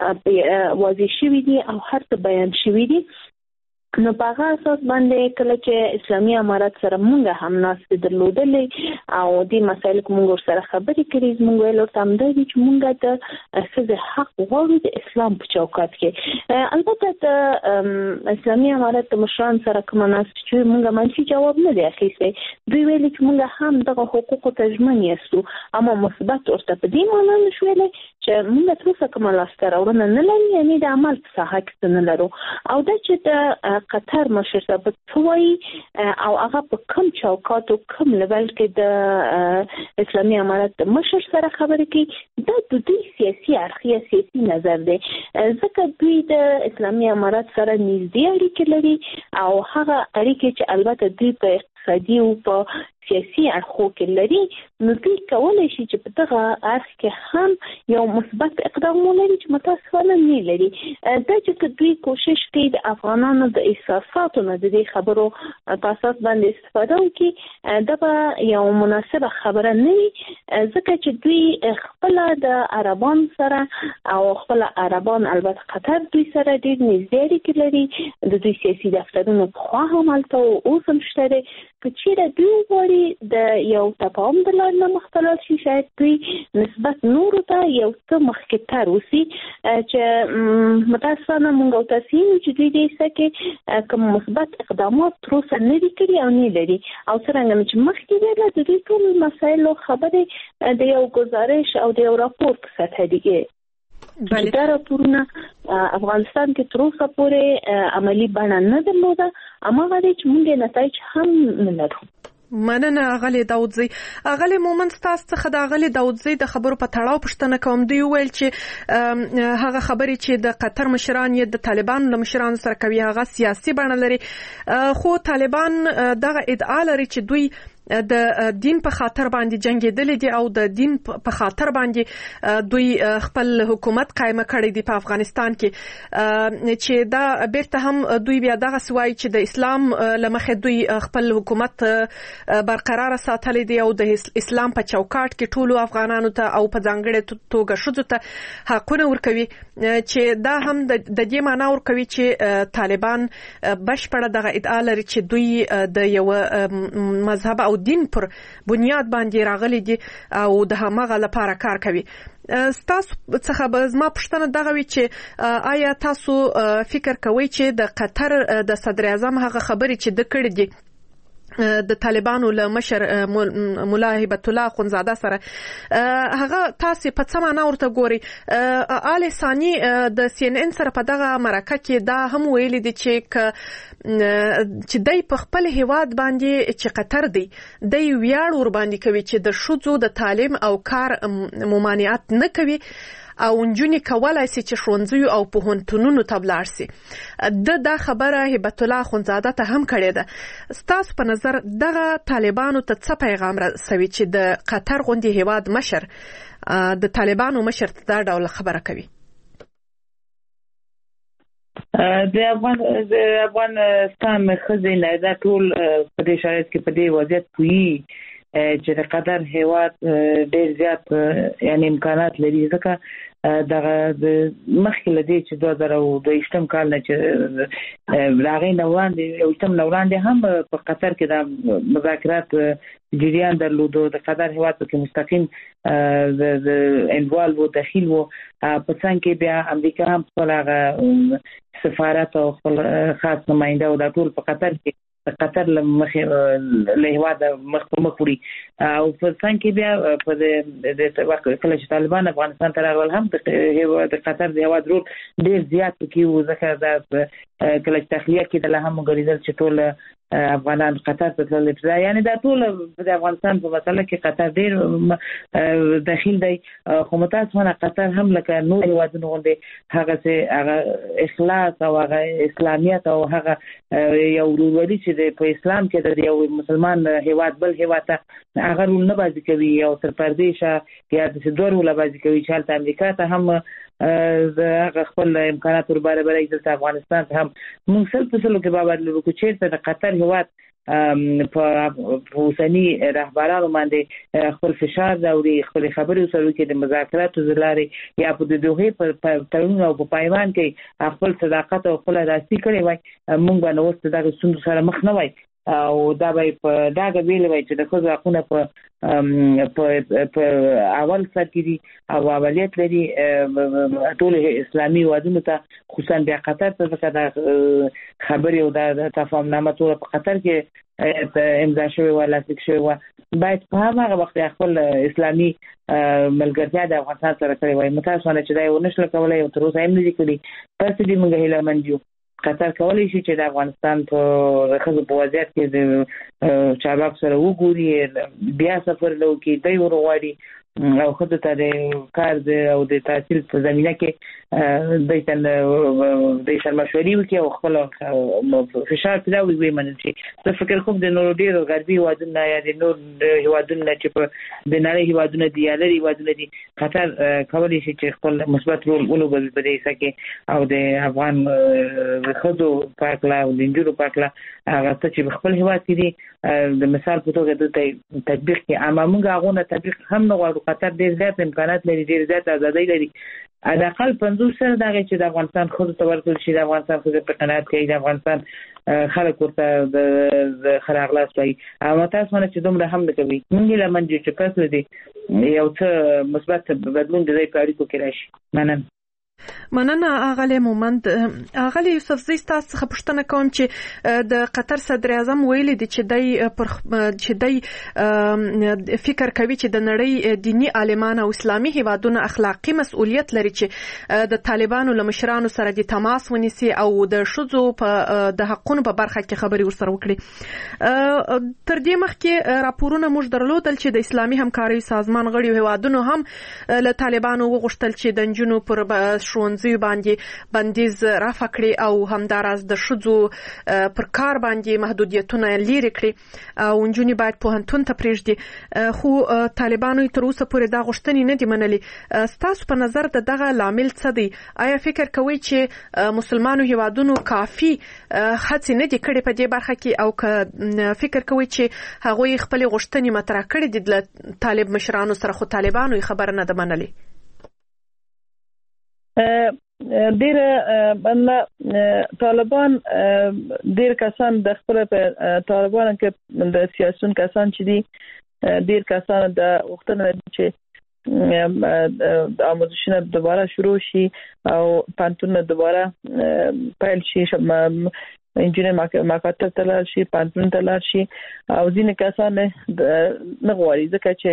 واضح شوي دي او هر څه بیان شوي دي. نو په هغه اساس باندې کله چې اسلامي امارات سره مونږ هم ناستې درلودلې او دې مسایل کې مونږ سره خبرې کړې، مونږ ویل ورته همدا دي چې مونږ د ښځې حق غواړو د اسلام په چوکاټ کې. البته د اسلامي امارات د مشران سره کومه ناستې چې مونږ منفي جواب نه دی اخیستی. دوی ویلي چې مونږ هم دغه حقوقو ته ژمن یاستو، اما مثبت ورته په دې معنا نه شو ویلی چې مونږ تر اوسه کومه لاسته راوړنه نه لري، یعنې د عمل په ساحه کې څه نه لرو. او دا چې د قطر مشر صاحب څوي او هغه په کوم چوکاټ او کوم لیول کې د اسلامي امارات د مشر سره خبرې کوي، دا د دوی سیاسي اړخیه سیاسي نظر دی، ځکه دوی د اسلامي امارات سره نږدې اړیکې لري او هغه اړیکې چې البته دوی په اقتصادي او په سیاسي اړخو کې لري، نو دوی کولی شي چې په دغه اړخ کې هم یو مثبت اقدام ولري چې متاسفانه نه لري. دا چې دوی کوشش کوي د افغانانو د احساساتو نه د دې خبرو په اساس باندې استفاده وکړي، دا به یو مناسبه خبره نه وي، ځکه چې دوی خپل د عربان سره او خپل عربان البته قطر دوی سره ډېر نږدې اړیکې لري، د دوی سیاسي دفترونه پخوا هم هلته اوس هم شته دی. که چیرې دوی غواړي د یو تفاهم د لارې نه مخته لاړ شي، شاید دوی نسبت نورو ته یو څه مخکې تر اوسي چې متاسفانه موږ او تاسو چې دوی دې څه کې کوم مثبت اقدامات تر اوسه نه دي کړي او نه لري. او څرنګه چې مخکې ویله د دوی ټول مسایلو خبرې د یو ګزارش او د یو راپور په سطحه دي. دا راپورونه افغانستان کې تر اوسه پورې عملی بڼه نه درلوده، اما هغه چې موږ نتایج هم نه لرو. مننه اغلی داودزی. اغلی مومن ستاسو څخه د اغلی داودزی د خبرو په تړاو پوښتنه کوم. دوی ویل چې هغه خبرې چې د قطر مشران یې د طالبانو له مشرانو سره کوي هغه سیاسي بڼه لري، خو طالبان دغه ادعا لري چې دوی د دین په خاطر باندې جنگیدل دي او د دین په خاطر باندې دوی خپل حکومت قائم کړی دی په افغانستان کې، چې دا بیرته هم دوی بیا دغه سوای چې د اسلام لمخې دوی خپل حکومت برقرار ساتلی دی او د اسلام په چوکاټ کې ټولو افغانانو ته او په ځانګړې توګه ښځو ته حقونه ورکوي، چې دا هم د دې معنا ورکوي چې طالبان بشپړه دغه ادعا لري چې دوی د یو مذهب او دین پر بنیاد باندې راغلي دي او د همغه لپاره کار کوي. ستاسو څخه زما پوښتنه دغه وي چې آیا تاسو فکر کوئ چې د قطر د صدر اعظم هغه خبرې چې د کړې دي د طالبانو له مشر مولا هبت الله خونزاده سره هغه تاسو په څه معنا ورته ګوري؟ آل ثاني د سی ان ان سره په دغه مرکه کې دا هم ویلي دي چې دای په خپل هیواد باندې چې قطر دی دای ویاړ ور باندې کوي چې د شوزو د تعلیم او کار ممانعت نه کوي او نجونې کولای شي چې ښوونځیو او پوهنتونونو ته ولاړ شي. دا خبره هبت الله خونزاده ته هم کړې ده. ستاسو په نظر دغه طالبانو ته څه پیغام رسوي چې د قطر غوندې هیواد مشر د طالبانو مشر دا ډول خبره کوي؟ د افغانستان خزینه دا ټول په دې شرایط کې په دې وضعیت کوي چې د قطر هیواد ډېر زیات یعنی امکانات لري، ځکه دغه مخکې لدی چې 2022 کال نه چې راغی نو وړاندې هم په قطر کې د مذاکرات جریان درلودو، د قطر هیواد کې مستقیم د انوالو داخل وو، په څنګ کې بیا امریکا هم خپل سفارت او خپل خاص نماینده او د ټول په قطر کې قطر له هیواد مخ په مخ وړي، او په څنګ کې بیا په د کله چې طالبان افغانستان ته راغلل هم د قطر د هیواد رول ډېر زیات کې و، ځکه دا کله چې تخلیه کې د هم غوړیدل چې ټول افغانان قطر ته تلل، یعنی دا ټول د افغانستان په مسله کې قطر ډېر داخل دی، خو متاسفانه قطر هم لکه نور هیوادونه غوندې هغه اخلاص او هغه اسلامیت او هغه یو ورورولي چې په اسلام کې د یو مسلمان هیواد بل هیواد ته هغه رول نه بازی کوي، او تر پردیشه یا د دوه رول بازی کوي چې حالت امریکا ته هم هغه خپل امکانات ور برابرای د افغانستان هم موږ سل په سلو کې باور لرو چې چیرته د قطر هیواد په اوسنی رهبرانو باندې خپل فشار راوړي، خپل خبرې وسره کې د مذاکراتو زلاري یا په دوه په تړون او په پیمان کې خپل صداقت او خپل راستي کړي وای، موږ باندې اوس دغه ستونزو سره مخ نه وای، او دا به په داګه ویل وای چې د خو ځاقونه په اول سر کې دي او اولیت لري ټول اسلامي وادونو ته، خصوصا بیا قطر ته ځکه دا خبرې او دا تفاهمنامه ټول په قطر کې امضا شوی و لاسلیک شوی و، باید په هغه وخت خپل اسلامي ملګرتیا د افغانستان سره کړی وای، متاسفانه چې دا یو نشل کولای او تر اوسه هم نه دي کړی، پس دې موږ هیله مند یو قطر کولی شي چې د افغانستان په خزو په وضعیت کې د چارواکو سره وګوري، بیا سفر وکړي، دی ورغواړي او خود ته د کار او د تحصیل په زمینه کې د سر مشورې وکړي او خپل فشار پیدا وي منل شي. زه فکر کوم د نورو ډېرو غربي هیوادونو یا د نور هیوادونو چې په د نړۍ هیوادونه دي یا لري هیوادونه دي، قطر کولی شي چې خپل مثبت رول ولوبوي په دې کې، او د افغان خزو پاکلا او د انجورو پاکلا هغه چې خپل هیواد کې دي د مثال په توګه د تطبیق کې اما موږ هغه نه تطبیق هم نه غواړو. قطر ډېر زیات امکانات لري، ډېر زیات ازادي لري، اقل 50 سره دغه چې د افغانستان خود ته ورکول شي، د افغانستان خود په قناعت کوي، د افغانستان خلک ورته د خراغلاس وایي، او تاسو باندې چې دومره هم نه کوي، موږ لمن چې پس دي یو څه مثبت بدلون د دې اړیکو کې راشي. مننه اغلی مومند. اغلی یوسفزی تاسو څخه پوښتنه کوم چې د قطر صدر اعظم ویلي دی چې دی فکر کوي چې د نړۍ دینی عالمان او اسلامي هیوادونه اخلاقی مسؤلیت لري چې د طالبانو له مشرانو سره د تماس ونیسي او د ښځو په د حقونو په برخه کې خبري ورسره وکړي. تر دې مخکې راپورونه موږ درلودل چې د اسلامي همکارۍ سازمان غړي هیوادونو هم له طالبانو وغوښتل چې د نجونو پر ښوونځي باندې بندیز رافع کړي او همداراز د ښځو پر کار باندې محدودیتونه لري کړي او نجونې باید پوهنتون ته پریږدي، خو طالبانو تر اوسه پورې دا غوښتنې نه دي منلي. ستاسو په نظر دغه لامل څه دی؟ آیا فکر کوئ چې مسلمانو هیوادونو کافي هڅې نه دي کړې په دې برخه کې، او که فکر کوئ چې هغوی خپل غوښتنې مطرح کړې دي د طالب مشرانو سره خو طالبانو خبر نه ده منلي؟ ډیر طالبان ډیر کسان د خپل طالبانو کې د سیاسيون کسان چې دي ډیر کسان د وختونه چې د آموزشونه دوباره شروع شي او پانتون دوباره پیل شي، انجینر مکاتب ته لاړ شي، پانتون ته لاړ شي، او ځینې کسان نه غواړي ځکه چې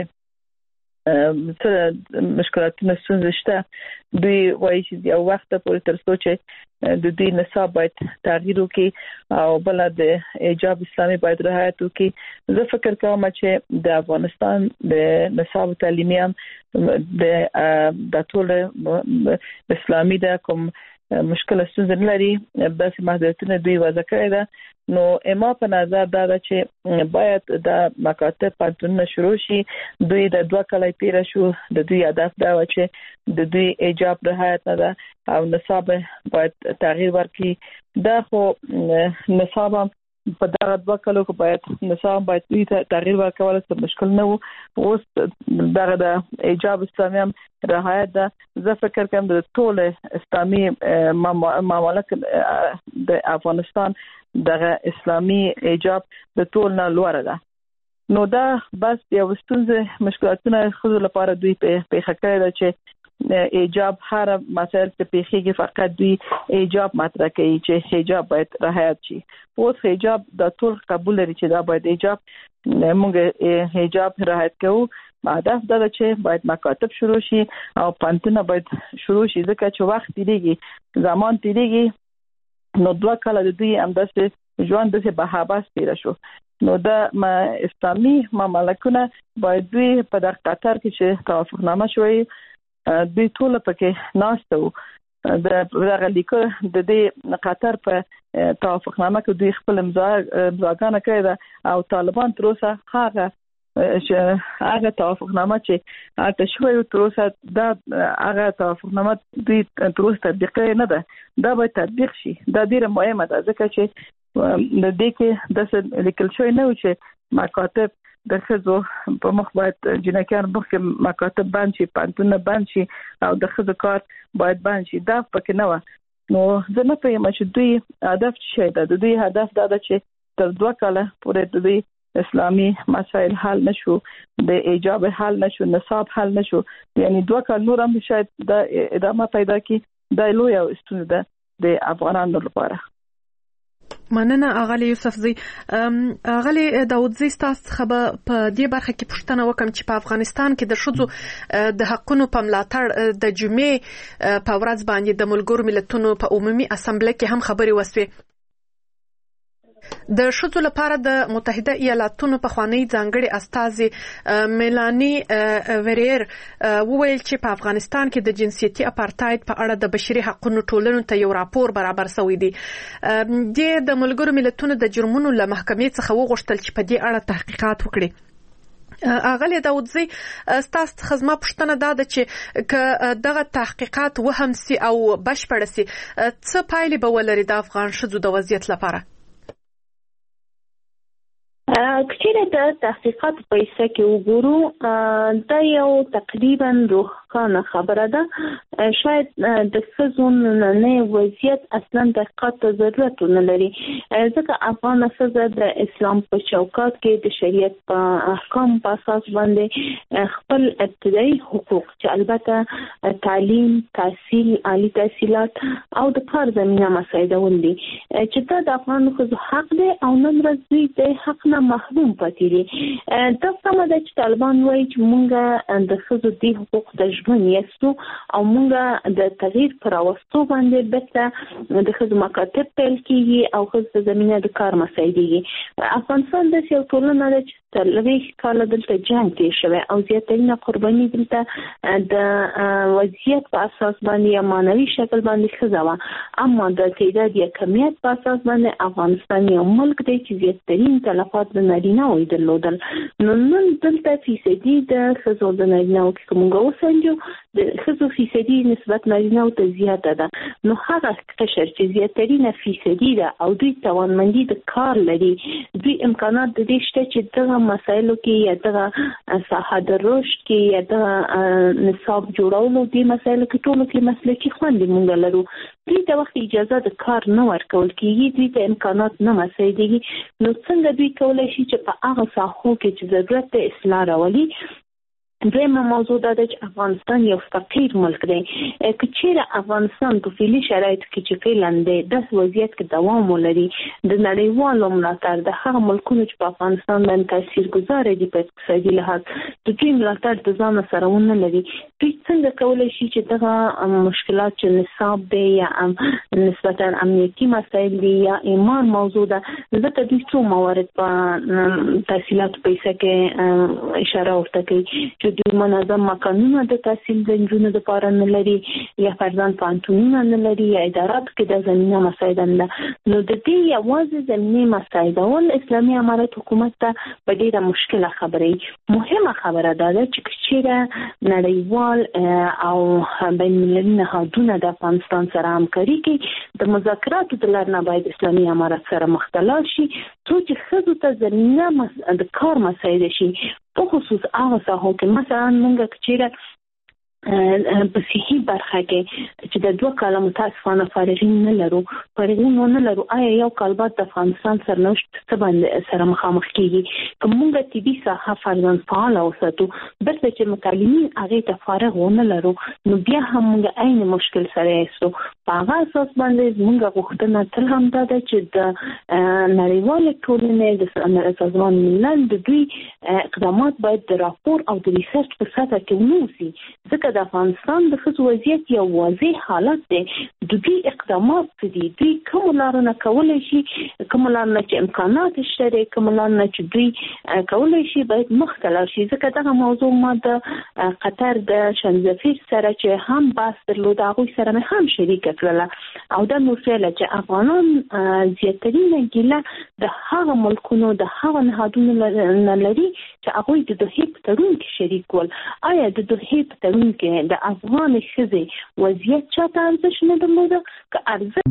مشکلاتونه ستونزې شته. دوی وایي چې یو وخت پورې تر څو چې د دې نصاب باید تغییر وکړي او بل د ایجاب اسلامي باید رعایت وکړي. زه فکر کوم چې د افغانستان د نصاب تعلیمي هم د ټول اسلامي د کوم مشکل ستونزه نه لري بس محدودیتونه دوی وضع کړی ده نو اما په نظر دا چې باید د مکاتب پانتونونه شروع شي دوی د 2 کال تیر شو د دوی هدف دا و چې د دوی ایجاب رعایت نه ده او نصاب باید تغییر ورکړي دا خو نصاب په دغه 2 کالو کې باید نصاب باید دوی تغییر ورکول څه مشکل نه وو اوس دغه د ایجاب اسلامي هم رعایت ده زه فکر کوم د ټول اسلامي ممالک د افغانستان دغه اسلامي ایجاب د ټول نه لوړ ده نو دا بس یو ستونزه مشکلاتونه خو لپاره دوی په خکړه ده چې ایجاب هر مسائل ته پیخیږي فقط دوی ایجاب مطرح کوي چې حجاب باید رعایت شي اوس حجاب د ټول قبول لري چې دا باید ایجاب موږ حجاب رعایت کوو هدف دا چې باید مکاتب شروع شي او پانتونه باید شروع شي ځکه چې وخت تیریږي زمان تیریږي نو 2 کال د دوی همداسې ژوند د بهاباس تیر شو نو د اسلامي مملکتونه باید دوی په دغه قطر کې چې توافقنامه شوی دوی ټول پکې ناستو دغه لیکل د دې قطر په توافقنامه کې دوی خپل امضاګانې کړې ده او طالبان تر اوسه هغه توافقنامه چې هغه شوی تر اوسه دا هغه توافقنامه دوی تر اوسه تطبیق نه ده دا باید تطبیق شي دا ډیره مهمه ده ځکه چې د دې کې د لیکل شوی نه و چې مکاتب د خزو په مخ باید جنکیان مخکې مکاتب بند شي پانتونه بند شي او د خزو کار باید بند شي دا پکې نه و نو زه نه پوهیم چې دوی هدف څه ده د دوی هدف دا ده چې تر 2 کاله پورې د دوی اسلامي مسائل حل نشو د ایجاب حل نشو نصاب حل نشو یعنی 2 کال نور هم شاید د ادامه پیدا کی د لوی او ستونزه ده د افغانانو لپاره مننه اغلی یوسف زی اغلی داود زی تاسو خبر په دې برخه کې پوښتنه وکم چې په افغانستان کې د شذو د حقونو په ملاتړ د جمعې په ورځ باندې د ملګرو ملتونو په عمومي اسامبله کې هم خبري وسوي د شذو لپاره د متحده ایالاتونو په خوانی ځانګړي استاذ میلانی وریر وویل چې په افغانستان کې د جنسيتي اپارټاید په اړه د بشري حقوقو ټولنې ته یو راپور برابر شوی دی د ملګرو ملتونو د جرمونو له محکمې څخه وغوښتل چې په دې اړه تحقیقات وکړي اغلی داودزی ستاسو خدمت پښتنه دا ده چې ک دغه تحقیقات وهم سي او بشپړ سي څه پایلې به ولري د افغان شذو د وضعیت لپاره کچېره د تحقیقات په حصہ کې وګورو دا یو تقریبا روښانه خبره ده شاید د فزون نه وضعیت اصلا تحقیقات ته ضرورت نه لري ځکه افغان فزه د اسلام په چوکاټ کې د شریعت په احکام په اساس باندې خپل ابتدایي حقوق چې البته تعلیم تحصیل عالی تحصیلات او د کار زمينه مساعدول دي چې دا د افغان فزو حق دی او نن ورځ د حق محروم پاتې دي دا سم ده چې طالبان وایي چې مونږه د خزو دي حقوق د ژوند یستو او مونږه د تغییر پر واسطو باندې بته د خزو مکاتب پیل کیږي او خزو زمينه د کار مساعدېږي افغانستان د یو ټولنه ده چې تر لږ کال دلته جنگ تیر شوی او زیاتره قرباني دلته د وضعیت په اساس باندې مانوي شکل باندې خزاوه اما د تعداد یا کمیت په اساس باندې افغانستان یو ملک دی چې زیاترین تلفات د نارینه وي درلودل نو نن دلته فیصدي د خزو د نارینه کې کومه وسنجو د خزو فیصدي نسبت نارینه ته زیاته ده نو هغه قشر چې زیاترین فیصدي ده او دوی توانمندي د کار لري دوی امکانات د دې شته چې دغه مسایلو کې یا دغه ساحه د رشد کې یا د نصاب جوړولو دي مسایلو کې ټولو کې مسلکي خوندې مونږ لرو دوی د وخت اجازه د کار نه ورکول کیږي دوی ته امکانات نه مساعدېږي نو څنګه دوی کولای شي چې په هغه ساحو کې چې ضرورت ته اصلاح راولي دویمه موضوع دا ده چې افغانستان یو فقیر ملک دی که چیرې افغانستان په فعلي شرایطو کې چې فعلا دی داسې وضعیت کې دوام ولري د نړیوالو ملاتړ د هغه ملکونو چې په افغانستان باندې تاثیرګذار دي په اقتصادي لحاظ د دوی ملاتړ د ځان سره ونه لري دوی څنګه کولی شي چې دغه مشکلات چې نصاب دی یا نسبتا امنیتي مسایل دي یا ایمان موضوع ده ځکه دوی څو موارد په تحصیلاتو په حصه کې اشاره ورته کوي چې دوی منظم مکانونه د تحصیل د نجونو لپاره نه لري یا فرضاً پانتونونه نه لري یا ادارات کې د زمينه مسایده نه. نو د دې یوازې زمينه مسایده ول اسلامي امارت حکومت ته په ډیره مشکله خبره مهمه خبره ده چې چیرې نړیوال او بین المللي نهادونه د افغانستان سره همکاري کوي د مذاکراتو د لارې نه باید اسلامي امارت سره مختلف شي چې ښځو ته زمینه د کار مسایده شي په خصوص هغه ساحو کې مثلا موږ چیرې په صحي برخه کې چې د 2 کال متاسفانه فارغین نه لرو آیا یو کال بعد د افغانستان سرنوشت څه باندې سره مخامخ کیږي کومه طبي ساحه فرضاً فعال اوساتو برته چې متعلمین هغه ته فارغ ونه لرو نو بیا هم موږ عین مشکل سره یو په هغه اساس باندې موږ غوښتنه تل هم ده چې د نړیوال ټولنې د سازمان ملل د دوی اقدامات باید د راپور او د ریسرچ په سطح کې ونوسي ځکه د افغانستان د ښځو وضعیت یو واضح حالت دی د دوی اقدامات دي دوی کوم لارونه کولای شي کوم لارونه چې امکانات شته کوم لارونه چې دوی کولای شي باید مختلف شي ځکه دغه موضوع ما د قطر د شنزفیر سره چې هم بحث درلود هغه سره هم شریک کړل او د مسله چې افغانان زیاترینه ګیله د هغه ملکونو د هغه نهادونو نه لري چې هغه د دوه په تړون کې شریک ول آیا د دوه په تړون کې د افغان ښځې وضعیت چاته ارزش نه درلوده که ارزش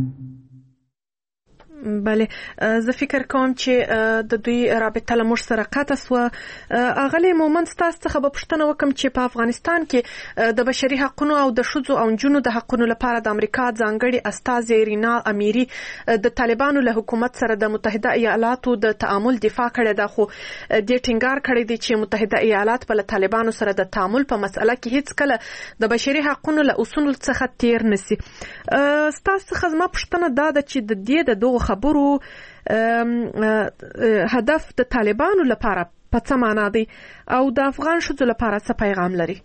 بله زه فکر کوم چې د دوی رابطه له موږ سره قطع سوه اغلی مومند ستاسو څخه به پوښتنه وکم چې په افغانستان کې د بشري حقوقو او د ښځو او نجونو د حقوقو لپاره د امریکا ځانګړي استازي رینا امیری د طالبانو له حکومت سره د متحده ایالاتو د تعامل دفاع کړې ده خو د ټینګار کړی دی چې متحده ایالات په طالبانو سره د تعامل په مسأله کې هیڅ کله د بشري حقوقو له اصول څخه تیر نسی. ستاسو څخه زما پوښتنه دا ده چې د دې د دوه خبرو هدف د طالبانو لپاره په څه معنا دی او د افغان ښځو لپاره څه پیغام لري؟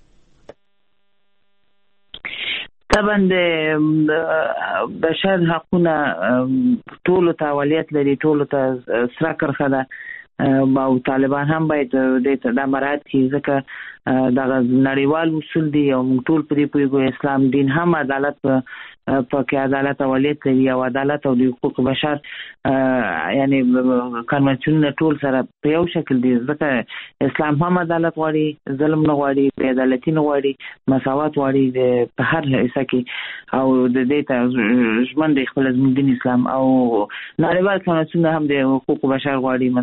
طبعا د بشر حقونه ټولو ته اولویت لري ټولو ته سره کرخه ده او طالبان هم باید د مراعات کړي ځکه دغه نړیوال اصول دي او موږ ټول پرې پوهیږو اسلام دین هم عدالت په کې عدالت اولویت لري او عدالت او حقوق بشر یعنی کنوانسیون ټول سره په یو شکل دي ځکه اسلام هم عدالت غواړي ظلم نه غواړي بې عدالتي نه غواړي مساوات غواړي په هر حصہ کې او د دې ته ژوند د خپل دین اسلام او نړیوال کنوانسیون هم د حقوق بشر غواړي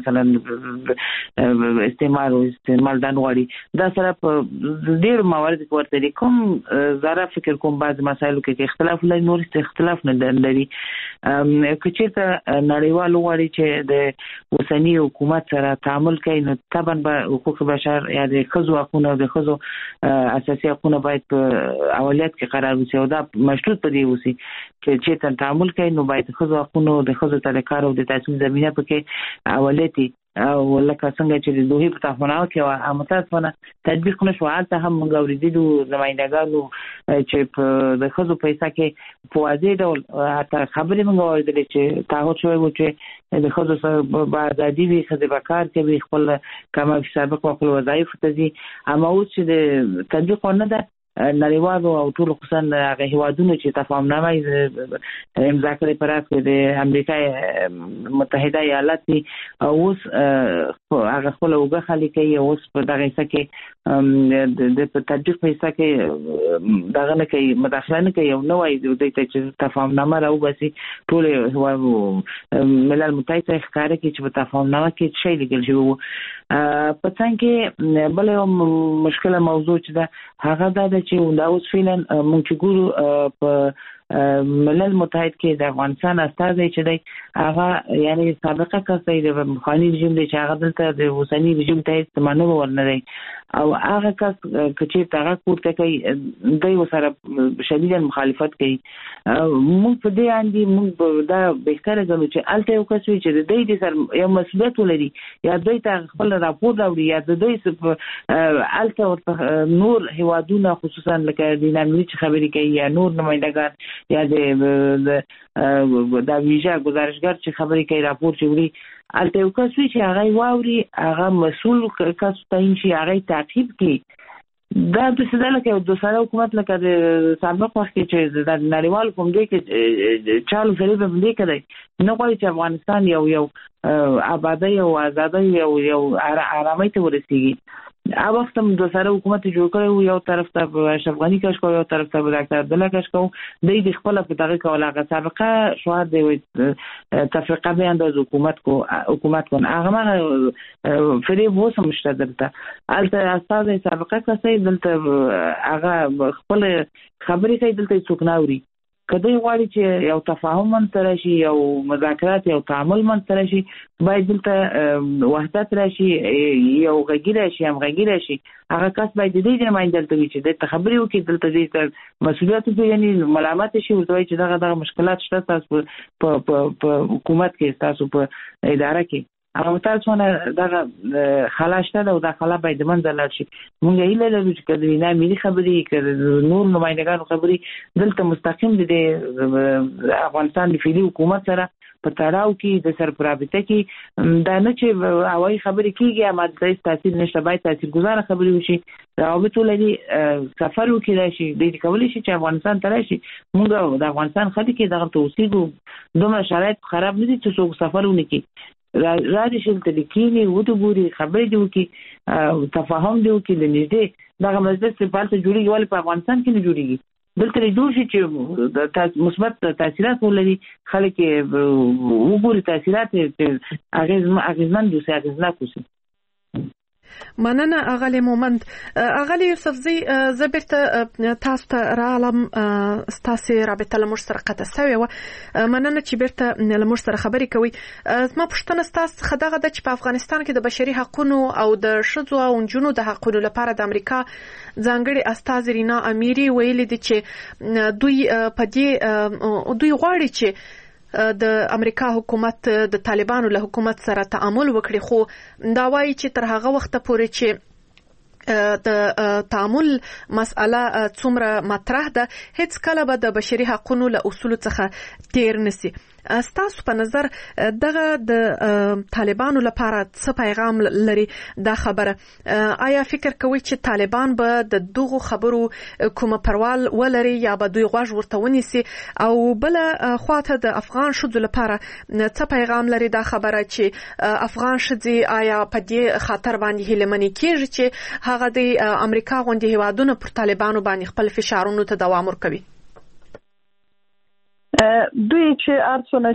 مثلا استعمال دان غواړي دا سره په ډېر موارد کې ورته کوم زړه فکر کوم بعض مسایلو کې اختلاف لري نور اختلاف نه لري کچېته نړیوال غواړي چې د اوسنی حکومت سره تعامل کوي نو طبعا به حقوق بشر یا د ښځو حقوقو د ښځو اساسي حقوقو باید په اولویت کې قرار وشي او دا مشروط پدې وسی چې تعامل کوي نو باید ښځو حقوقو د ښځو تل کار او د تحصیل زمينه پکې اولویت او لکه څنګه چې د دوه په تفاهم کې متاسفانه تطبیق نشو حالته هم موږ اوریدلو نمائندګانو چې په د خزو پیسې کې په واضح ډول حتی خبرې موږ اوریدلې چې تاسو شوی چې د خزو سره آزادي وي خزه بکار کوي خپل کما سابق خپل وظایف ته دي اما اوس چې د تطبیق نه ده نړیوال او ټول خصوصا هغه هیوادونو چې تفاهمنامه امضا کړې پر اساس د امریکا متحده ایالات او اوس هغه خپل وګه خالي کوي اوس په دغه څه کې د تطبیق په څه کې دغه نه کوي مداخله نه کوي نو وايي د چې تفاهمنامه راو بسي ټول ملل متحده ښکارا کې چې په تفاهمنامه کې شی لیکل شوی په څنګه بل یو مشکله موضوع چې ده هغه دا چې دا اوس فعلا مونږ ګورو په ملل متحد کې د افغانستان استازي چې دی هغه یعنی سابقه کسي د مخالف رژیم دی چې هغه دلته د اوسنی رژیم ته استمانه ورنه دی او هغه کس چې هغه کوته کوي دوی سره شدیدا مخالفت کوي مونږ په دې اندي مونږ دا بهتره ګڼو چې الته یو کس وي چې دوی د سر یو مسؤلیت ولري یا دوی ته خپل راپور راوړي یا دوی الته نور هیوادونه خصوصا لکه د نامي خبرې کوي یا نور نمائندګان یا د ویژه گزارشگر چې خبرې کوي راپور چوي البته یو کس چې هغه واوري هغه مسؤل کس تعین شي هغه تعقیب کوي. دا د سداله کې د سره حکومت لکه د سابق وخت کې چې د نړیوال کوم دی کې چالو سره به دې کړي نو غواړي چې افغانستان یو آبادی او ازادي یو آرامۍ ته ورسیږي. هغه وخت هم د سره حکومت جوړ کړو یو طرف ته اشرف غنی کش کو یو طرف ته ډاکټر عبدالله کش کو د خپل په دغه کوله هغه سابقه شوار دی تفریقه به انداز حکومت کو هغه ما فریب وو سمشته دلته البته استاد سابقه کسې دلته هغه خپل خبرې کوي دلته څوک ناوري کله غواړي چې یو تفاهم منځ راشي یو مذاکرات یو تعامل منځ راشي باید دلته وحدت راشي یو غږی راشي هغه کس باید دې نماینده دلته چې د خبرې وکړي دلته دې مسؤلیت یعنی ملامت شي ورته چې دغه مشکلات شته تاسو په حکومت کې تاسو په اداره کې هغه تاسو نه دغه خلاصته ده او د خلا باید منځ لاړ شي. مونږ یې لرو چې کله نه ملي خبرې کړي نور نمائندګانو خبرې دلته مستقیم د افغانستان د فعلی حکومت سره په تړاو کې د سرپرابطه کې دا نه چې هوایي خبرې کیږي اما د تاثیر نشته باید تاثیرګذار خبرې وشي روابط ولري سفر وکړي راشي د کولای شي چې افغانستان ته راشي. مونږ د افغانستان خلک کې دغه توصیه دومره شرایط خراب نه دي چې څوک سفر ونه کړي راځي چې تلکینی وته ګوري خبرې دی وکي تفاهم دی وکي د نږدې دغه مجلس په پالته جوړیږي ولې په افغانستان کې نه جوړیږي دلته جوړ شي چې مثبت تاثیرات ولري خلک وګوري تاثیرات اغیزمن دي اغیزناک وي. مننه اغلی مومند. اغلی یوسفزی زبرته تاسو ته رالم ستاسو رابطه لمر سره قطع شوی و مننه چې بیرته لمر سره خبرې کوي. زما پوښتنه ستاسو خدغه د چې په افغانستان کې د بشري حقوقو او د شذو او جنونو د حقوقو لپاره د امریکا ځانګړي استاد رینا امیری ویلي دي چې دوی په دې دوی غواړي چې د امریکا حکومت د طالبانو له حکومت سره تعامل وکړي خو دا وایي چې تر هغه وخت پورې چې د تعامل مسأله څومره مطرح ده هیڅ کله به د بشري حقوقو له اصول څخه تیر نسی. ستاسو په نظر دغه د طالبانو لپاره څه پیغام لري دا خبره؟ آیا فکر کوئ چې طالبان به د دغه خبرو کومه پروال ولري یا به دوی غوږ ورته ونیسي او بل خواته د افغان شذو لپاره څه پیغام لري دا خبره چې افغان شذي آیا په دې خاطر باندې هیلمنې کیږي چې هغه د امریکا غونډې هیوادونو پر طالبانو باندې خپل فشارونو ته دوام ورکوي؟ دوی چې ارڅونه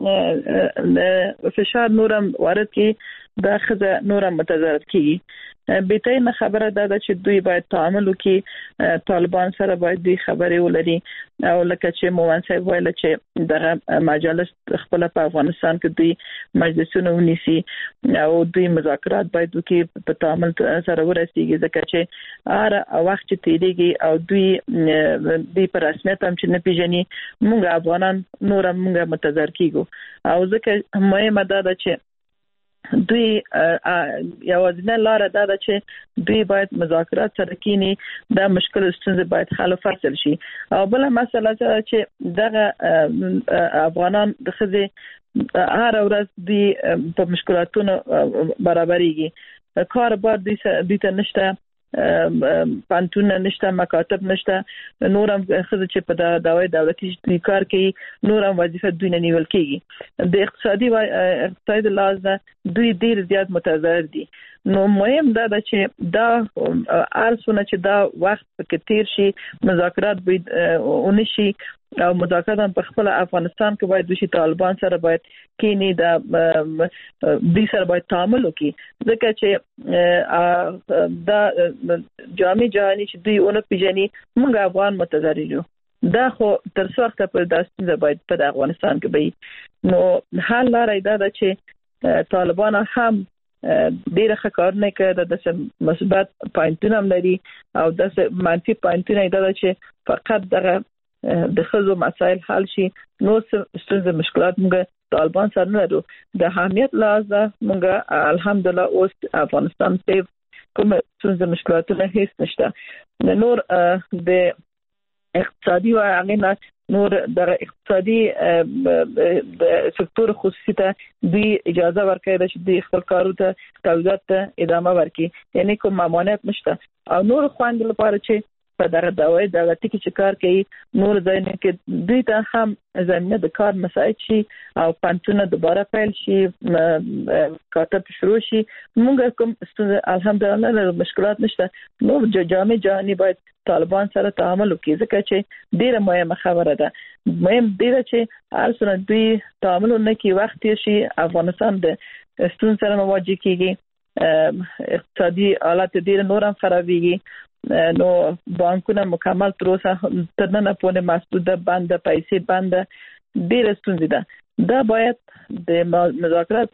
چې فشار نورم وارد کی دا خزه نورم متضرر کی بهترین خبره ده چې دوی باید تعامل وکړي طالبان سره باید دوی خبرې ولري او لکه چې مومن صاحب ویل چې دغه مجلس خپل په افغانستان کې دوی مجلسونه ونیسي او دوی مذاکرات باید وکړي په تعامل سره ورسیږي ځکه چې هر وخت چې تیریږي او دوی په رسمیت هم چې نه پیژني موږ افغانان نور موږ متضرر کیږو او ځکه مهمه ده چې دوی یوازینه لار ده چې دوی باید مذاکرات سره کینی دا مشکل ستونزه باید حل او فصل شي او بل مسله چې دغه افغانان د خزي هر ورځ دوی په مشکلاتونو برابرېږي کار بار دوی ته نشته پانتون نشته مکاتب نشته نورم خزه چې په دعوی دولتي کار کوي نورم وظیفه دوی نه نیول کیږي د اقتصادي لحاظ دوی ډیر زیات متضرر دي. نو مهم ده چې دا ارسونه چې دا وخت کې تیر شي مذاکرات باید ونشي او مذاکرات په خپل افغانستان کې باید وشي طالبان سره باید کینی دا دوی سره باید تعامل وکړي ځکه چې دا جامع جهانی چې دوی اون پیژني موږ افغان متضرر یو دا خو تر څو وخت په داستانه باید په افغانستان کې وي. نو حل لاره ده چې طالبان هم ډیره ښکارنه کوي د مثبت پوینټونه لري او د منفي پوینټونه ده چې فقط دغه د خزو مسائل حل شي نو ستونزې مشکلات موږ طالبان سره نه لرو. د اهمیت لحاظه موږ الحمدلله اوس افغانستان په کوم ستونزې مشکلاتونه هیڅ نشته. نور د اقتصادي او هغه نور در اقتصادي سکتور خصوصي ته دوی اجازه ورکړي چې د خپل کارو ته تولیدات ته ادامه ورکړي، یعنی کوم ممانعت نشته. او نور خوند لپاره چې په دغه دوايي د ټکی چې کار کوي نور ځایونه کې دوی ته هم زمينه د کار مساعد شي او پانتونه دوباره پیل شي، کارته شروع شي. موږ کوم الحمدلله مشکلات نشته. نو جامع جهاني باید طالبان سره تعامل وکړي، ځکه چې ډیره مهمه خبره ده. مهم ډیره چې ارسنه دوی تعامل نه کوي، وخت شي افغانستان د ستون سره مواجه کیږي، اقتصادي حالت ډیره نورم خرابېږي. نو بانکونه مکمل تر اوسه تر نن پورې مسدوده بنده، پیسې بنده، ډیره ستونزې ده. دا باید د مذاکرات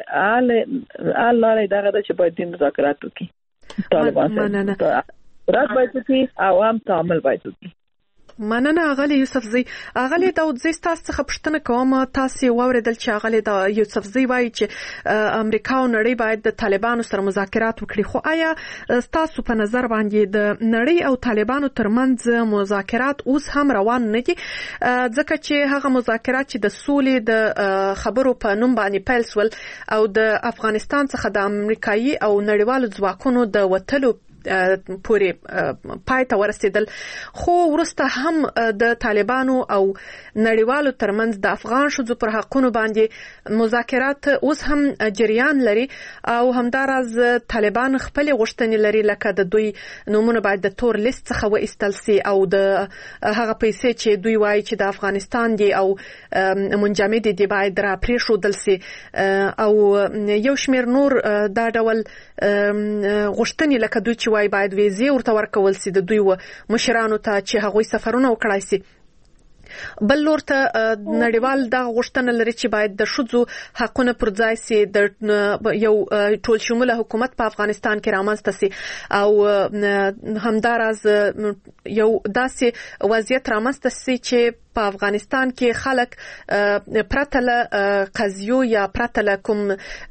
لارې دغه چې باید د مذاکرات وکړي طالبان سره، رات باید وکړي او هم تعامل باید وکړي. مننه اغلی یوسفزی. اغلی داودزی تاسو څخه پوښتنه کوم، تاسو واوریدل چې اغلی دا یوسفزی وایي چې امریکا او نړۍ باید د طالبانو سره مذاکرات وکړي، خو آیا تاسو په نظر باندې د نړۍ او طالبانو ترمنځ مذاکرات اوس هم روان نه دي؟ ځکه چې هغه مذاکرات چې د سولې د خبرو په نوم باندې پیل شول او د افغانستان څخه د امریکایي او نړیوالو ځواکونو د وټلو پورې پای ته ورسېدل، خو وروسته هم د طالبانو او نړیوالو ترمنځ د افغان ښځو پر حقونو باندې مذاکرات اوس هم جریان لري او همداراز طالبان خپل غوښتنې لري، لکه د دوی نومونه باید د تور لیست څخه وایستل سي او د هغه پیسې چې دوی وایي چې د افغانستان دي او منجمد دي باید را پریښودل سي، او یو شمیر نور دا ډول غوښتنې لکه دوی چې وای باید ویزې ورته ورکول سي د دوی مشرانو ته چې هغوی سفرونه وکړای سي. بل لور ته نړیوال دا غوښتنه لري چې باید د ښځو حقونه پر ځای سي، د یو ټول شموله حکومت په افغانستان کې رامنځته سي او همداراز یو داسې وضعیت رامنځته سي چې په افغانستان کې خلک پرته له قضیو یا پرته له کوم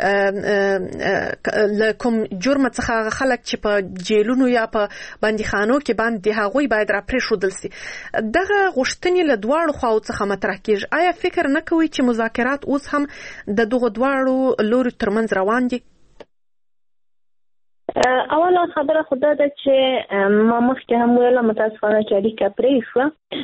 جرم څخه خلک چې په جیلونو یا په بندیخانو کې باندې هغوی باید را پریښودل سي. دغه غوښتنې له دواړو خواو څخه مطرح کیږي. آیا فکر نه کوئ چې مذاکرات اوس هم د دغو دواړو لورو ترمنځ روان دي؟ اوله خبره خدا ده چې ما مخکې هم ویله، متاسفانه چې اړیکه پرې شوه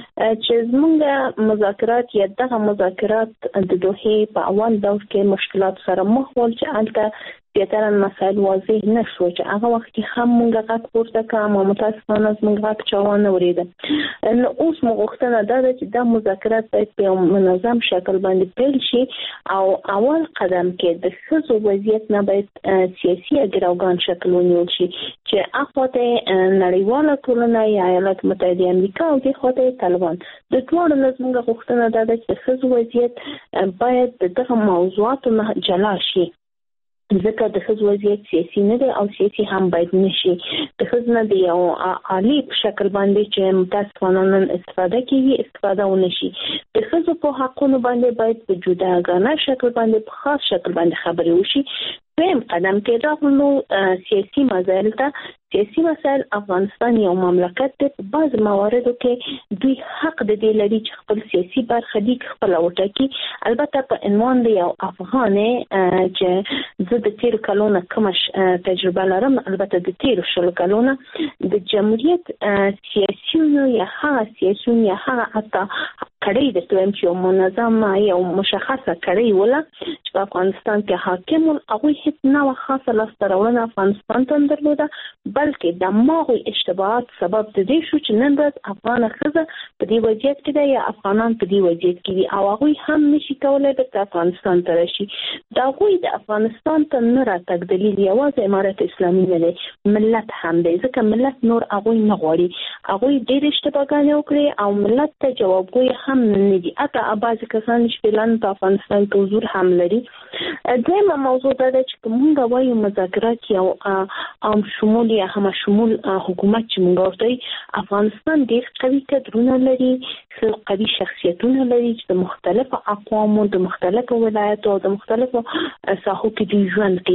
چې زمونږ مذاکرات یا دغه مذاکرات د دوحې په اول دور کې مشکلات سره مخ ول چې هلته زیاتره مسایل واضح نه شو، چې هغه وخت کې هم مونږ غږ پورته کړم او متاسفانه زمونږ غږ چا ونه اورېده. نو اوس مو غوښتنه دا ده چې دا مذاکرات باید په یو منظم شکل باندې پیل شي او اول قدم کې د ښځو وضعیت نه باید سیاسي اګراوګان شکل ونیول شي، چې اخواته نړیواله ټولنه یا ایالات متحده امریکا او د خواته طالبان د ټولو زموږ غوښتنه ده چې ښځو وضعیت باید دغه موضوعاتو نه جلا شي، ځکه د ښځو وضعیت سیاسي نه دی او سیاسي هم باید نشي. د ښځو نه د یو عالی په شکل باندې چې متاسفانه نن استفاده کیږي استفاده ونشي. د ښځو په حقونو باندې باید په جداګانه شکل باندې په خاص شکل باندې خبرې وشي. دویم قدم کې راغلو سیاسي مسایل ته. سیاسي مسایل افغانستان یو مملکت دی، په بعض مواردو کې دوی حق د دې لري چې خپل سیاسي برخه دې خپل وټاکي. البته په عنوان دی یو افغانې چې زه د تیر کلونه کوم تجربه لرم، البته د تیر شل کلونه د جمهوریت سیاسيونو یا هغه سیاسيون یا هغه حتی کړي د تویم چې یو منظم یو مشخصه کړي ولا چې په افغانستان کې حاکم ول، هغه هیڅ نه خاصه لاسترونه افغانستان ته درلوده، بلکې د ماغوي اشتباهات سبب د دې شو چې نن ورځ افغان ښځه په دې وضعیت کې ده یا افغانان په دې وضعیت کې دي او هغه هم نشي کولای د افغانستان ته راشي. دا غوي د افغانستان ته نه راتګ دلیل یوازې امارات اسلامي نه دی، ملت هم دی، ځکه ملت نور هغه نه غواړي، هغه ډېر اشتباهګانې وکړي او ملت ته جوابګوی هم نه دي. اته بعضې کسان چې فعلا په افغانستان کې حضور هم لري. دویمه موضوع دا ده چې موږ وایو مذاکرات یو عام شمول یا هم شمول حکومت چې موږ ورته افغانستان ډېر قوي کډرونه لري، قوي شخصیتونه لري چې د مختلفو اقوامو د مختلفو ولایتو او د مختلفو ساحو کې دوی ژوند کوي.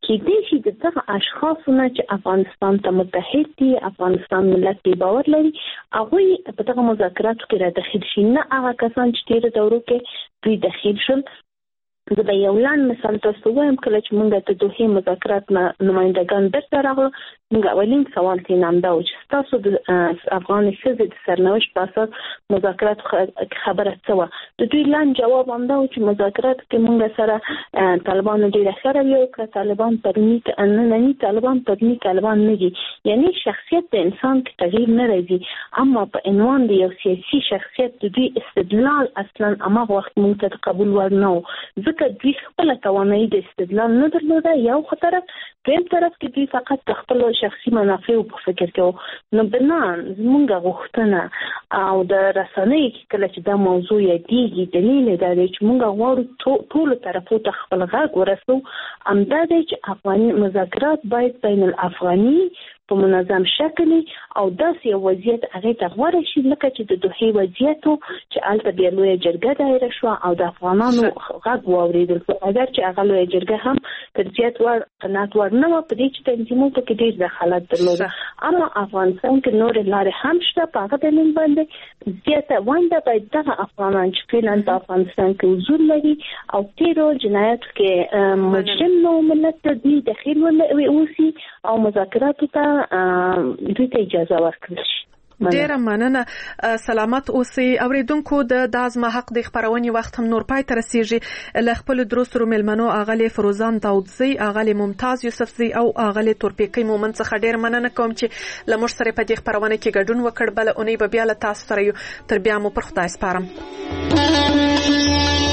کې دې چې دغه اشخاصونه چې افغانستان ته متحد دي، افغانستان ملت دی باور لري، هغه په دغه مذاکراتو کې را داخل شي، نه هغه کسان چې تیر دورو کې دوی داخل شول. زه به یو لاند مثال تاسو وایم، کله چې موږ ته دوه مذاکرات نمائندگان درته راغلو، موږ اولین سوال کې نامدا و چې تاسو د افغان ښځې د سرنوشت په اساس مذاکرات خبره څه وه. د دوی لاند جواب همدا و چې مذاکرات کې موږ سره طالبانو ډېره ښه رویه وکړه، طالبان پرونی ننني طالبان پرونی طالبان نه دي، یعنی شخصیت د انسان کې تغییر نه راځي، اما په عنوان د یو سیاسي شخصیت د دوی استدلال اصلا هماغه وخت موږ ته قبول ور نه و، ځکه دوی خپل توانایي د استدلال نه درلوده. یو طرف دویم طرف کې دوی فقط د خپل شخصي منافع په فکر کې وو. نو بنان زمونږ غوښتنه او د رسنۍ کله چې دا موضوع یادېږي، دلیل دا دی چې موږ غواړو ټول طرفو ته خپل غږ ورسو، همدا دی چې افغاني مذاکرات باید بین الافغاني په منظم شکل او داسې یو وضعیت هغه ته غوړ شي لکه چې د دوه وضعیتو چې البته بیا لوی جرګه دایره شو او د افغانانو غږ واوریدل. اگر چې هغه لوی جرګه هم تر زیات ور قناعت ور نه و په دې چې تنظیمونو کې ډېر دخالت درلود، اما افغانستان کې نور لارې هم شته. په هغه دلیل باندې زیاته ونده باید دغه افغانان چې فعلا په افغانستان کې حضور لري او تیرو جنایاتو کې مجرم نو ملت دوی دخیل اوسي او مذاکراتو ته دوی ته اجازه ورکړل شي. ډیره مننه. سلامت اوسئ اوریدونکو. د دازما حق د خبرونې وخت هم نور پای ته رسیږي. له خپل دروسرو ملمنو اغلی فروزان داودزی، اغلی ممتاز یوسفزی او اغلی تورپیکی مومن څخه ډیر مننه کوم چې لمر سره په دې خبرونه کې ګډون وکړ. بل اونۍ به بیا له تاسو سره یو. تر بیا مو پر خدای سپارم.